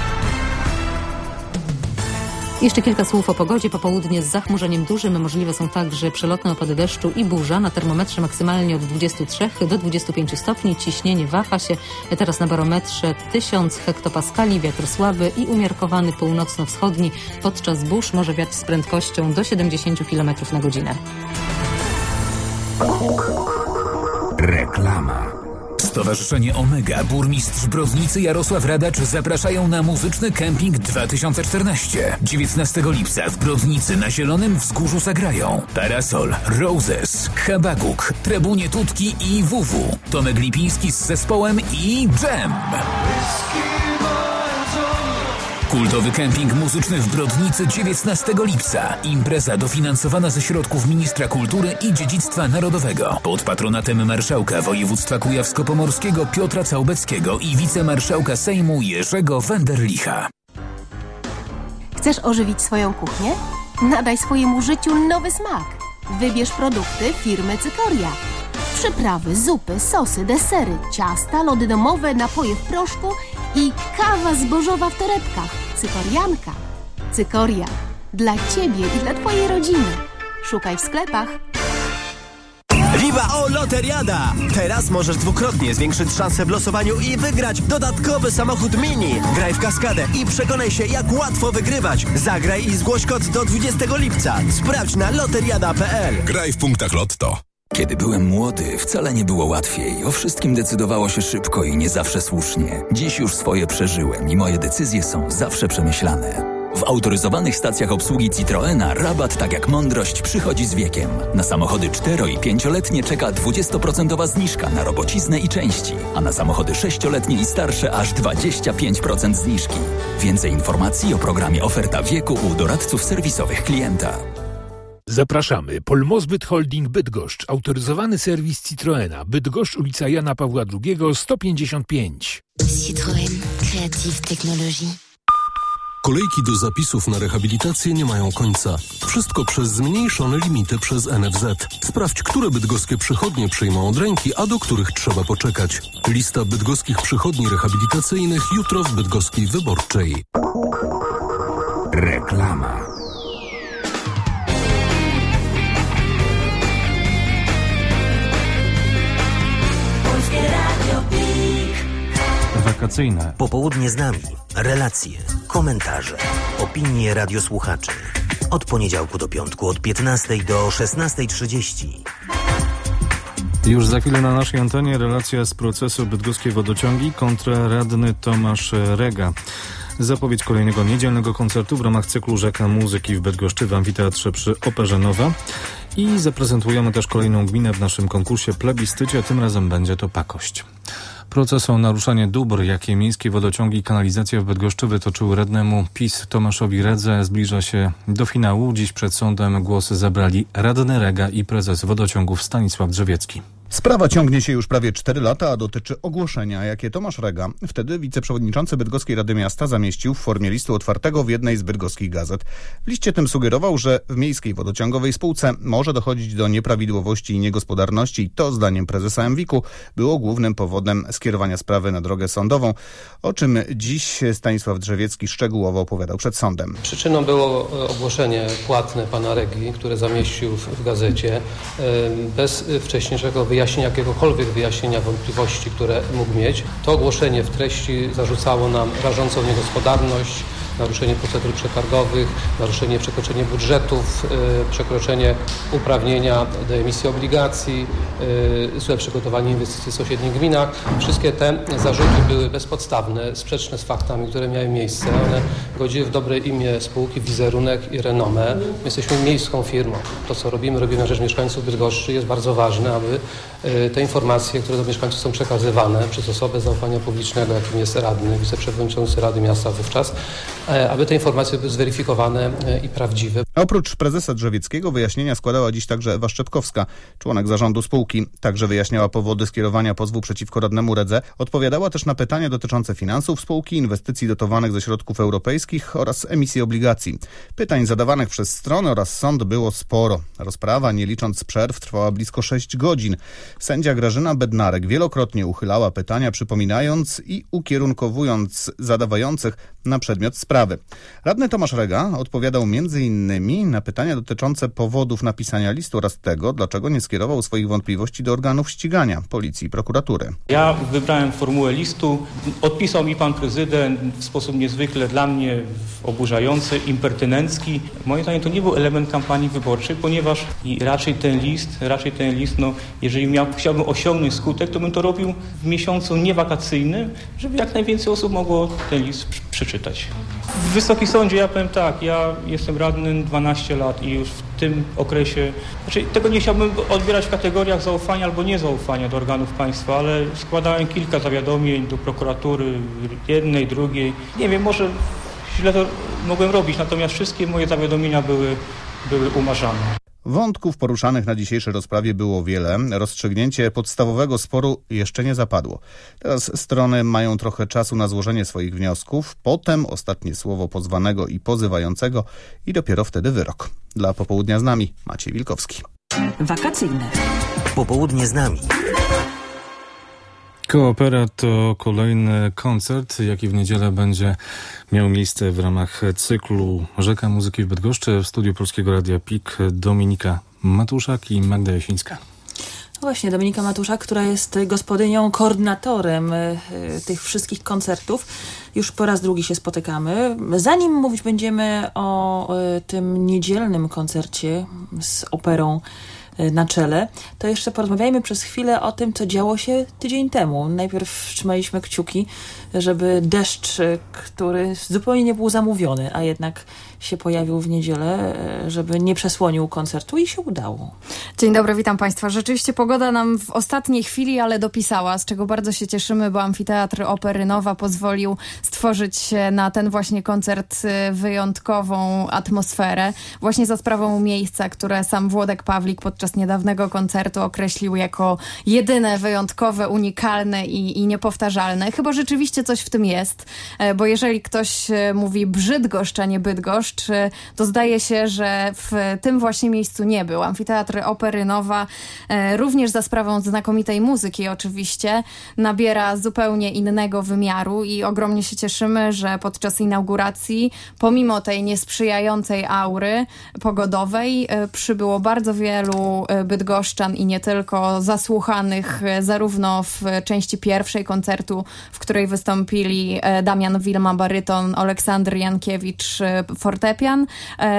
Jeszcze kilka słów o pogodzie. Popołudnie z zachmurzeniem dużym. Możliwe są także przelotne opady deszczu i burza. Na termometrze maksymalnie od dwudziestu trzech do dwudziestu pięciu stopni. Ciśnienie waha się teraz na barometrze tysiąc hektopaskali. Wiatr słaby i umiarkowany północno-wschodni. Podczas burz może wiać z prędkością do siedemdziesięciu kilometrów na godzinę. Reklama. Stowarzyszenie Omega, burmistrz Brodnicy Jarosław Radacz zapraszają na muzyczny kemping dwa tysiące czternaście. dziewiętnastego lipca w Brodnicy na Zielonym Wzgórzu zagrają Parasol, Roses, Habakuk, Trebunie Tutki i W W. Tomek Lipiński z zespołem i Dżem. Kultowy kemping muzyczny w Brodnicy dziewiętnastego lipca. Impreza dofinansowana ze środków Ministra Kultury i Dziedzictwa Narodowego. Pod patronatem marszałka województwa kujawsko-pomorskiego Piotra Całbeckiego i wicemarszałka Sejmu Jerzego Wenderlicha. Chcesz ożywić swoją kuchnię? Nadaj swojemu życiu nowy smak. Wybierz produkty firmy Cykoria. Przyprawy, zupy, sosy, desery, ciasta, lody domowe, napoje w proszku i kawa zbożowa w torebkach. Cykorianka. Cykoria. Dla Ciebie i dla Twojej rodziny. Szukaj w sklepach. Viva o Loteriada! Teraz możesz dwukrotnie zwiększyć szanse w losowaniu i wygrać dodatkowy samochód mini. Graj w kaskadę i przekonaj się, jak łatwo wygrywać. Zagraj i zgłoś kod do dwudziestego lipca. Sprawdź na loteriada kropka p l. Graj w punktach Lotto. Kiedy byłem młody, wcale nie było łatwiej. O wszystkim decydowało się szybko i nie zawsze słusznie. Dziś już swoje przeżyłem i moje decyzje są zawsze przemyślane. W autoryzowanych stacjach obsługi Citroena rabat, tak jak mądrość, przychodzi z wiekiem. Na samochody cztero- i pięcioletnie czeka dwudziestoprocentowa zniżka na robociznę i części, a na samochody sześcioletnie i starsze aż dwadzieścia pięć procent zniżki. Więcej informacji o programie Oferta Wieku u doradców serwisowych klienta. Zapraszamy. Polmozbyt Holding Bydgoszcz. Autoryzowany serwis Citroena. Bydgoszcz, ulica Jana Pawła drugiego, sto pięćdziesiąt pięć. Citroën. Creative Technologie. Kolejki do zapisów na rehabilitację nie mają końca. Wszystko przez zmniejszone limity przez N F Z. Sprawdź, które bydgoskie przychodnie przyjmą od ręki, a do których trzeba poczekać. Lista bydgoskich przychodni rehabilitacyjnych jutro w Bydgoskiej Wyborczej. Reklama. Wakacyjne. Popołudnie z nami. Relacje, komentarze, opinie radiosłuchaczy. Od poniedziałku do piątku od piętnastej do szesnastej trzydzieści. Już za chwilę na naszej antenie relacja z procesu Bydgoskie Wodociągi kontra radny Tomasz Rega. Zapowiedź kolejnego niedzielnego koncertu w ramach cyklu Rzeka Muzyki w Bydgoszczy w amfiteatrze przy Operze Nowa. I zaprezentujemy też kolejną gminę w naszym konkursie plebiscycie, tym razem będzie to Pakość. Proces o naruszanie dóbr, jakie miejskie wodociągi i kanalizacja w Bydgoszczy wytoczyły radnemu PiS Tomaszowi Redze, zbliża się do finału. Dziś przed sądem głosy zabrali radny Rega i prezes wodociągów Stanisław Drzewiecki. Sprawa ciągnie się już prawie cztery lata, a dotyczy ogłoszenia, jakie Tomasz Rega, wtedy wiceprzewodniczący Bydgoskiej Rady Miasta, zamieścił w formie listu otwartego w jednej z bydgoskich gazet. W liście tym sugerował, że w miejskiej wodociągowej spółce może dochodzić do nieprawidłowości i niegospodarności i to, zdaniem prezesa M W I K-u, było głównym powodem skierowania sprawy na drogę sądową, o czym dziś Stanisław Drzewiecki szczegółowo opowiadał przed sądem. Przyczyną było ogłoszenie płatne pana Regi, które zamieścił w, w gazecie, bez wcześniejszego wyjaśnienia, wyjaśnienia, jakiegokolwiek wyjaśnienia wątpliwości, które mógł mieć. To ogłoszenie w treści zarzucało nam rażącą niegospodarność, naruszenie procedur przetargowych, naruszenie, przekroczenie budżetów, yy, przekroczenie uprawnienia do emisji obligacji, yy, złe przygotowanie inwestycji w sąsiednich gminach. Wszystkie te zarzuty były bezpodstawne, sprzeczne z faktami, które miały miejsce. One godziły w dobre imię spółki, wizerunek i renomę. My jesteśmy miejską firmą. To, co robimy, robimy na rzecz mieszkańców Bydgoszczy. Jest bardzo ważne, aby yy, te informacje, które do mieszkańców są przekazywane przez osobę zaufania publicznego, jakim jest radny, wiceprzewodniczący Rady Miasta wówczas, aby te informacje były zweryfikowane i prawdziwe. Oprócz prezesa Drzewieckiego wyjaśnienia składała dziś także Ewa Szczepkowska, członek zarządu spółki. Także wyjaśniała powody skierowania pozwu przeciwko radnemu Redze. Odpowiadała też na pytania dotyczące finansów spółki, inwestycji dotowanych ze środków europejskich oraz emisji obligacji. Pytań zadawanych przez stronę oraz sąd było sporo. Rozprawa, nie licząc przerw, trwała blisko sześć godzin. Sędzia Grażyna Bednarek wielokrotnie uchylała pytania, przypominając i ukierunkowując zadawających na przedmiot sprawy. Radny Tomasz Rega odpowiadał między innymi na pytania dotyczące powodów napisania listu oraz tego, dlaczego nie skierował swoich wątpliwości do organów ścigania, policji i prokuratury. Ja wybrałem formułę listu, odpisał mi pan prezydent w sposób niezwykle dla mnie oburzający, impertynencki. Moim zdaniem to nie był element kampanii wyborczej, ponieważ i raczej ten list, raczej ten list, no, jeżeli miał, chciałbym osiągnąć skutek, to bym to robił w miesiącu niewakacyjnym, żeby jak najwięcej osób mogło ten list przeczytać. W Wysokim Sądzie ja powiem tak, ja jestem radnym dwanaście lat i już w tym okresie, znaczy tego nie chciałbym odbierać w kategoriach zaufania albo niezaufania do organów państwa, ale składałem kilka zawiadomień do prokuratury, jednej, drugiej. Nie wiem, może źle to mogłem robić, natomiast wszystkie moje zawiadomienia były, były umarzane. Wątków poruszanych na dzisiejszej rozprawie było wiele. Rozstrzygnięcie podstawowego sporu jeszcze nie zapadło. Teraz strony mają trochę czasu na złożenie swoich wniosków, potem ostatnie słowo pozwanego i pozywającego i dopiero wtedy wyrok. Dla Popołudnia z nami Maciej Wilkowski. Wakacyjne. Popołudnie z nami. Koopera to kolejny koncert, jaki w niedzielę będzie miał miejsce w ramach cyklu Rzeka Muzyki w Bydgoszczy. W studiu Polskiego Radia P I K Dominika Matuszak i Magda Jasińska. Właśnie, Dominika Matuszak, która jest gospodynią, koordynatorem y, tych wszystkich koncertów. Już po raz drugi się spotykamy. Zanim mówić będziemy o y, tym niedzielnym koncercie z operą na czele, to jeszcze porozmawiajmy przez chwilę o tym, co działo się tydzień temu. Najpierw trzymaliśmy kciuki, żeby deszcz, który zupełnie nie był zamówiony, a jednak się pojawił w niedzielę, żeby nie przesłonił koncertu i się udało. Dzień dobry, witam Państwa. Rzeczywiście pogoda nam w ostatniej chwili, ale dopisała, z czego bardzo się cieszymy, bo Amfiteatr Opery Nowa pozwolił stworzyć na ten właśnie koncert wyjątkową atmosferę. Właśnie za sprawą miejsca, które sam Włodek Pawlik podczas niedawnego koncertu określił jako jedyne, wyjątkowe, unikalne i, i niepowtarzalne. Chyba rzeczywiście coś w tym jest, bo jeżeli ktoś mówi Brzydgoszcz, a nie Bydgoszcz, to zdaje się, że w tym właśnie miejscu nie był. Amfiteatr Opery Nowa również za sprawą znakomitej muzyki oczywiście nabiera zupełnie innego wymiaru i ogromnie się cieszymy, że podczas inauguracji, pomimo tej niesprzyjającej aury pogodowej, przybyło bardzo wielu bydgoszczan i nie tylko, zasłuchanych zarówno w części pierwszej koncertu, w której wystąpili Damian Wilma baryton, Aleksander Jankiewicz fortepian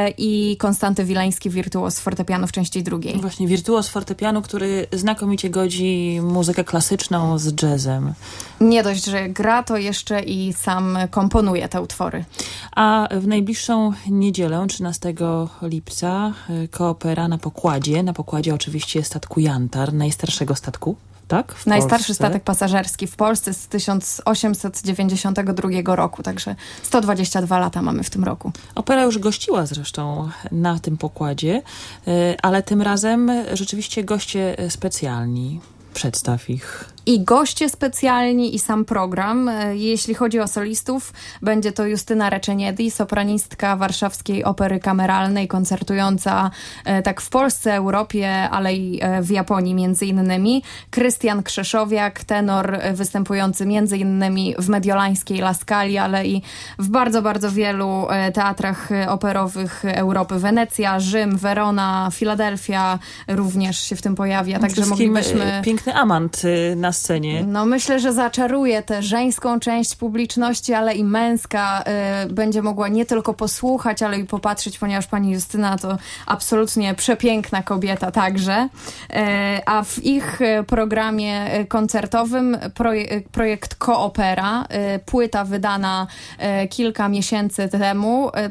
i Konstanty Wileński wirtuoz fortepianu w części drugiej. Właśnie, wirtuoz fortepianu, który znakomicie godzi muzykę klasyczną z jazzem. Nie dość, że gra, to jeszcze i sam komponuje te utwory. A w najbliższą niedzielę, trzynastego lipca, Koopera na pokładzie. Na pokładzie oczywiście statku Jantar, najstarszego statku. Tak? W Najstarszy Polsce. statek pasażerski w Polsce z tysiąc osiemset dziewięćdziesiątego drugiego roku, także sto dwadzieścia dwa lata mamy w tym roku. Opera już gościła zresztą na tym pokładzie, ale tym razem rzeczywiście goście specjalni. Przedstaw ich. I goście specjalni, i sam program. Jeśli chodzi o solistów, będzie to Justyna Reczeniedi, sopranistka Warszawskiej Opery Kameralnej, koncertująca tak w Polsce, Europie, ale i w Japonii między innymi. Krystian Krzeszowiak, tenor występujący między innymi w mediolańskiej La Scali, ale i w bardzo, bardzo wielu teatrach operowych Europy. Wenecja, Rzym, Werona, Filadelfia również się w tym pojawia, także moglibyśmy... Piękny amant na scenie. No myślę, że zaczaruje tę żeńską część publiczności, ale i męska y, będzie mogła nie tylko posłuchać, ale i popatrzeć, ponieważ pani Justyna to absolutnie przepiękna kobieta także. Y, a w ich programie koncertowym proje, projekt Koopera, y, płyta wydana y, kilka miesięcy temu. Y, co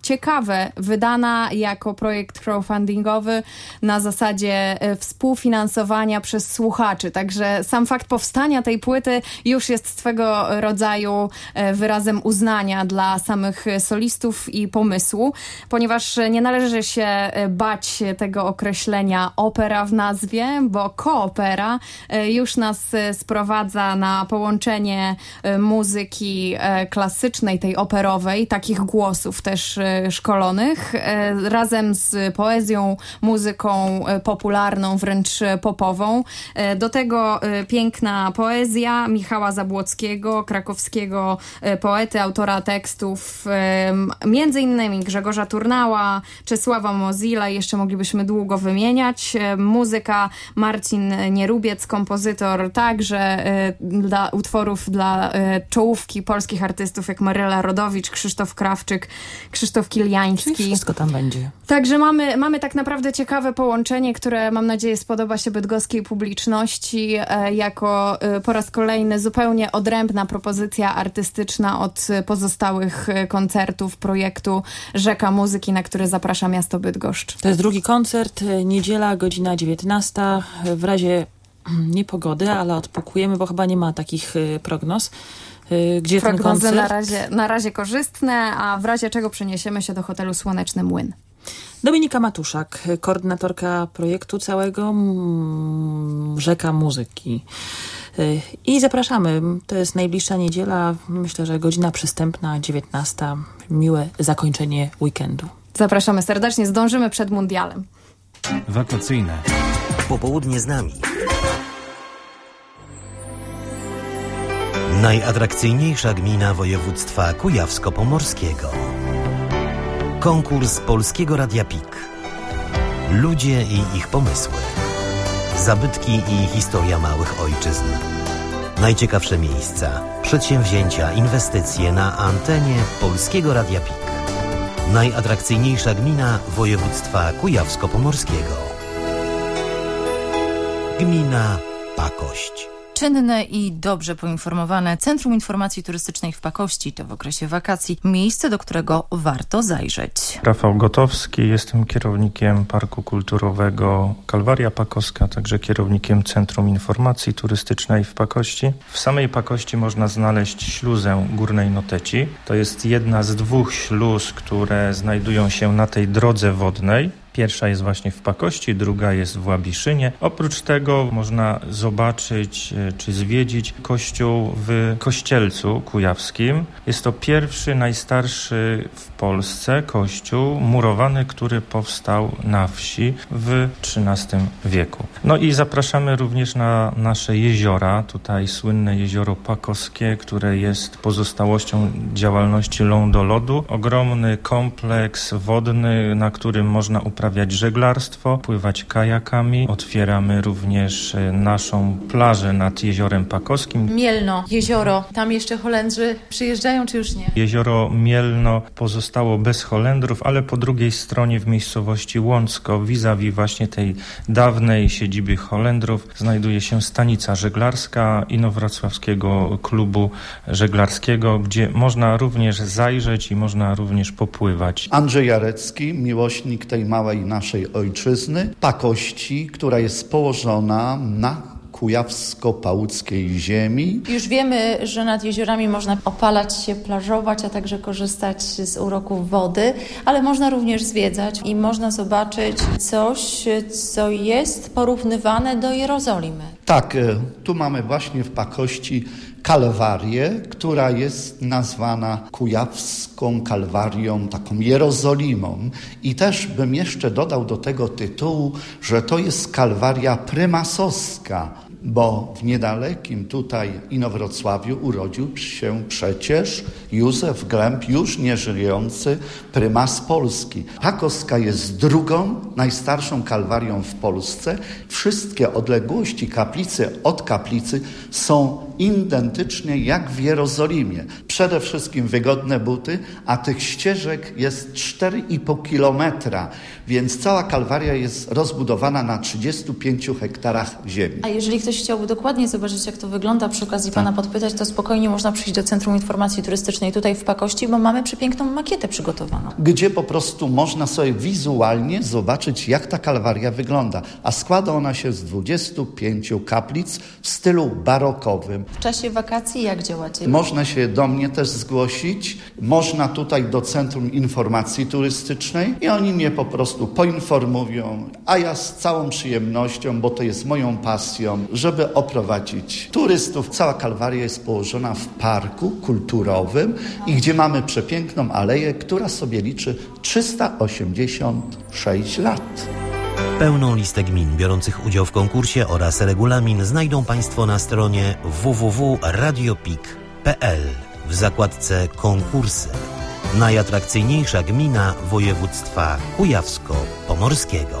ciekawe, wydana jako projekt crowdfundingowy na zasadzie współfinansowania przez słuchaczy. Także sam fakt powstania tej płyty już jest swego rodzaju wyrazem uznania dla samych solistów i pomysłu, ponieważ nie należy się bać tego określenia opera w nazwie, bo koopera już nas sprowadza na połączenie muzyki klasycznej, tej operowej, takich głosów też szkolonych, razem z poezją, muzyką popularną, wręcz popową. Do tego piękna poezja Michała Zabłockiego, krakowskiego poety, autora tekstów między innymi Grzegorza Turnała, Czesława Mozilla, jeszcze moglibyśmy długo wymieniać. Muzyka Marcin Nierubiec, kompozytor także dla utworów dla czołówki polskich artystów jak Maryla Rodowicz, Krzysztof Krawczyk, Krzysztof Kiliański. Czyli wszystko tam będzie. Także mamy, mamy tak naprawdę ciekawe połączenie, które mam nadzieję spodoba się bydgoskiej publiczności jako po raz kolejny zupełnie odrębna propozycja artystyczna od pozostałych koncertów projektu Rzeka Muzyki, na który zaprasza miasto Bydgoszcz. To jest drugi koncert, niedziela, godzina dziewiętnasta. W razie niepogody, ale odpukujemy, bo chyba nie ma takich prognoz. Gdzie ten koncert? Na razie, na razie korzystne, a w razie czego przeniesiemy się do hotelu Słoneczny Młyn. Dominika Matuszak, koordynatorka projektu całego Rzeka Muzyki. I zapraszamy. To jest najbliższa niedziela. Myślę, że godzina przystępna, dziewiętnasta. Miłe zakończenie weekendu. Zapraszamy serdecznie. Zdążymy przed mundialem. Wakacyjne. Popołudnie z nami. Najatrakcyjniejsza gmina województwa kujawsko-pomorskiego. Konkurs Polskiego Radia P I K. Ludzie i ich pomysły. Zabytki i historia małych ojczyzn. Najciekawsze miejsca, przedsięwzięcia, inwestycje na antenie Polskiego Radia P I K. Najatrakcyjniejsza gmina województwa kujawsko-pomorskiego. Gmina Pakość. Czynne i dobrze poinformowane Centrum Informacji Turystycznej w Pakości to w okresie wakacji miejsce, do którego warto zajrzeć. Rafał Gotowski, jestem kierownikiem Parku Kulturowego Kalwaria Pakowska, także kierownikiem Centrum Informacji Turystycznej w Pakości. W samej Pakości można znaleźć śluzę Górnej Noteci. To jest jedna z dwóch śluz, które znajdują się na tej drodze wodnej. Pierwsza jest właśnie w Pakości, druga jest w Łabiszynie. Oprócz tego można zobaczyć czy zwiedzić kościół w Kościelcu Kujawskim. Jest to pierwszy, najstarszy w Polsce kościół murowany, który powstał na wsi w trzynastym wieku. No i zapraszamy również na nasze jeziora. Tutaj słynne jezioro Pakowskie, które jest pozostałością działalności lądolodu. Ogromny kompleks wodny, na którym można uprawiać uprawiać żeglarstwo, pływać kajakami. Otwieramy również naszą plażę nad Jeziorem Pakowskim. Mielno, jezioro, tam jeszcze Holendrzy przyjeżdżają, czy już nie? Jezioro Mielno pozostało bez Holendrów, ale po drugiej stronie w miejscowości Łącko, vis-a-vis właśnie tej dawnej siedziby Holendrów, znajduje się stanica żeglarska Inowrocławskiego Klubu Żeglarskiego, gdzie można również zajrzeć i można również popływać. Andrzej Jarecki, miłośnik tej małej naszej ojczyzny, Pakości, która jest położona na kujawsko-pałuckiej ziemi. Już wiemy, że nad jeziorami można opalać się, plażować, a także korzystać z uroków wody, ale można również zwiedzać i można zobaczyć coś, co jest porównywane do Jerozolimy. Tak, tu mamy właśnie w Pakości Kalwarię, która jest nazwana kujawską kalwarią, taką Jerozolimą. I też bym jeszcze dodał do tego tytułu, że to jest kalwaria prymasowska, bo w niedalekim tutaj Inowrocławiu urodził się przecież Józef Glęb, już nieżyjący prymas Polski. Pakowska jest drugą, najstarszą kalwarią w Polsce. Wszystkie odległości kaplicy od kaplicy są identycznie jak w Jerozolimie. Przede wszystkim wygodne buty, a tych ścieżek jest cztery i pół kilometra, więc cała Kalwaria jest rozbudowana na trzydziestu pięciu hektarach ziemi. A jeżeli ktoś chciałby dokładnie zobaczyć, jak to wygląda, przy okazji tak. pana podpytać, to spokojnie można przyjść do Centrum Informacji Turystycznej tutaj w Pakości, bo mamy przepiękną makietę przygotowaną. Gdzie po prostu można sobie wizualnie zobaczyć, jak ta Kalwaria wygląda. A składa ona się z dwudziestu pięciu kaplic w stylu barokowym. W czasie wakacji jak działacie? Można się do mnie też zgłosić. Można tutaj do Centrum Informacji Turystycznej i oni mnie po prostu poinformują, a ja z całą przyjemnością, bo to jest moją pasją, żeby oprowadzić turystów. Cała Kalwaria jest położona w parku kulturowym i gdzie mamy przepiękną aleję, która sobie liczy trzysta osiemdziesiąt sześć lat. Pełną listę gmin biorących udział w konkursie oraz regulamin znajdą Państwo na stronie w w w kropka radiopik kropka p l w zakładce konkursy. Najatrakcyjniejsza gmina województwa kujawsko-pomorskiego.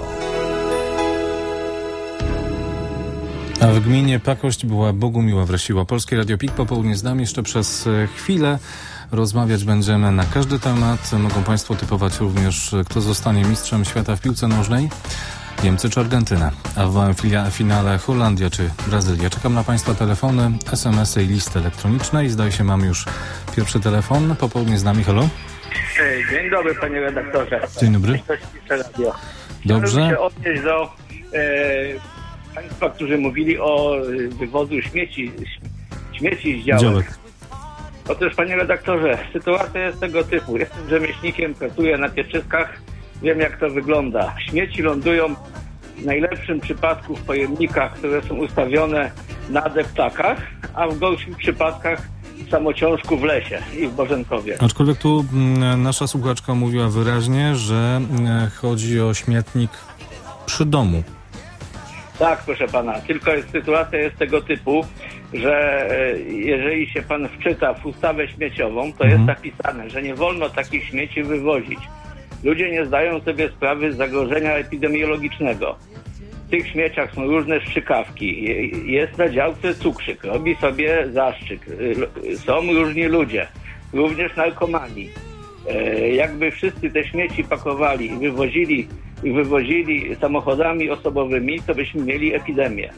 A w gminie Pakość była Bogumiła Wrasiła. Polskie Radio Pik popołudnie z nami. Jeszcze przez chwilę rozmawiać będziemy na każdy temat. Mogą Państwo typować również, kto zostanie mistrzem świata w piłce nożnej. Niemcy czy Argentyna, a w małym finale Holandia czy Brazylia. Czekam na Państwa telefony, es em esy i listy elektroniczne i zdaje się mam już pierwszy telefon. Popołudnie z nami, halo? Dzień dobry, panie redaktorze. Dzień dobry. Dobrze. Chciałbym się odnieść do e, Państwa, którzy mówili o wywozu śmieci, śmieci z działek. działek. Otóż, panie redaktorze, sytuacja jest tego typu. Jestem rzemieślnikiem, pracuję na pieczyskach. Wiem, jak to wygląda. Śmieci lądują w najlepszym przypadku w pojemnikach, które są ustawione na deptakach, a w gorszych przypadkach w samociążku w lesie i w Bożenkowie. Aczkolwiek tu m, nasza słuchaczka mówiła wyraźnie, że m, chodzi o śmietnik przy domu. Tak, proszę pana. Tylko jest, sytuacja jest tego typu, że e, jeżeli się pan wczyta w ustawę śmieciową, to mhm. jest napisane, że nie wolno takich śmieci wywozić. Ludzie nie zdają sobie sprawy z zagrożenia epidemiologicznego. W tych śmieciach są różne strzykawki. Jest na działce cukrzyk, robi sobie zastrzyk. Są różni ludzie, również narkomani. Jakby wszyscy te śmieci pakowali i wywozili, i wywozili samochodami osobowymi, to byśmy mieli epidemię.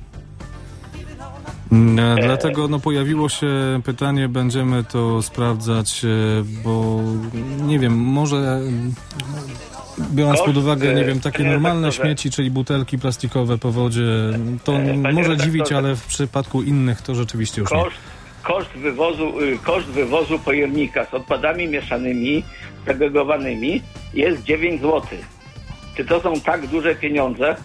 Dlatego no, pojawiło się pytanie, będziemy to sprawdzać, bo nie wiem, może biorąc pod uwagę, nie wiem, takie normalne śmieci, czyli butelki plastikowe po wodzie, to może dziwić, ale w przypadku innych to rzeczywiście już nie. Koszt wywozu, koszt wywozu pojemnika z odpadami mieszanymi, segregowanymi jest dziewięć złotych. Czy to są tak duże pieniądze?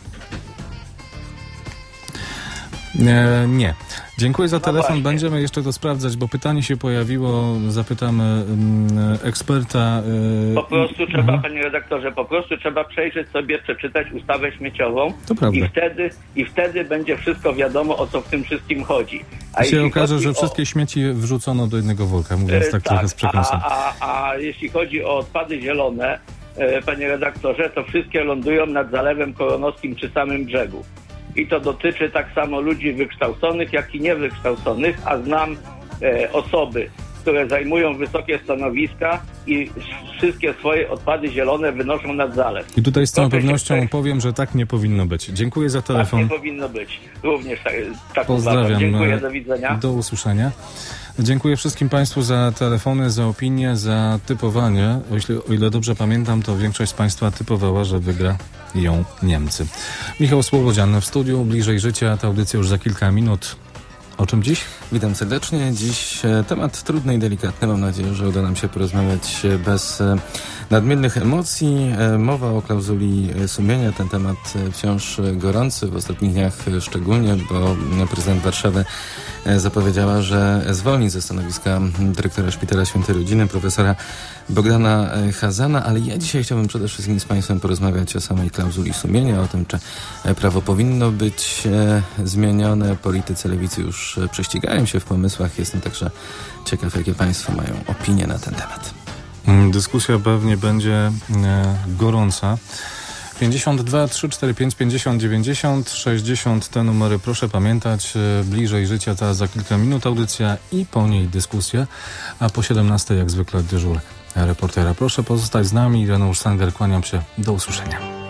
Nie, nie. Dziękuję za telefon. No będziemy jeszcze to sprawdzać, bo pytanie się pojawiło. Zapytamy um, eksperta. Y... Po prostu trzeba, mhm. panie redaktorze, po prostu trzeba przejrzeć sobie, przeczytać ustawę śmieciową. To prawda. I wtedy, i wtedy będzie wszystko wiadomo, o co w tym wszystkim chodzi. A się okaże, że wszystkie o... śmieci wrzucono do jednego worka, mówiąc tak, tak trochę z przekąsem. A, a, a jeśli chodzi o odpady zielone, e, panie redaktorze, to wszystkie lądują nad Zalewem Koronowskim przy samym brzegu. I to dotyczy tak samo ludzi wykształconych, jak i niewykształconych, a znam e, osoby, które zajmują wysokie stanowiska i wszystkie swoje odpady zielone wynoszą nad zalew. I tutaj z całą pewnością tak... powiem, że tak nie powinno być. Dziękuję za telefon. Tak nie powinno być. Również tak, tak Pozdrawiam. Uważam. Dziękuję, do widzenia. Do usłyszenia. Dziękuję wszystkim Państwu za telefony, za opinie, za typowanie. O ile, o ile dobrze pamiętam, to większość z Państwa typowała, że wygra ją Niemcy. Michał Słowodzian w studiu, bliżej życia. Ta audycja już za kilka minut. O czym dziś? Witam serdecznie. Dziś temat trudny i delikatny. Mam nadzieję, że uda nam się porozmawiać bez nadmiernych emocji. Mowa o klauzuli sumienia. Ten temat wciąż gorący w ostatnich dniach szczególnie, bo prezydent Warszawy zapowiedziała, że zwolni ze stanowiska dyrektora Szpitala Świętej Rodziny, profesora Bogdana Chazana, ale ja dzisiaj chciałbym przede wszystkim z Państwem porozmawiać o samej klauzuli sumienia, o tym, czy prawo powinno być zmienione. Politycy lewicy już prześcigają się w pomysłach. Jestem także ciekaw, jakie Państwo mają opinie na ten temat. Dyskusja pewnie będzie gorąca. pięćdziesiąt dwa trzysta czterdzieści pięć pięćdziesiąt dziewięćdziesiąt sześćdziesiąt. Te numery proszę pamiętać. Bliżej życia ta za kilka minut audycja i po niej dyskusja, a po siedemnastej jak zwykle dyżur reportera. Proszę pozostać z nami. Ireneusz Sanger, kłaniam się. Do usłyszenia.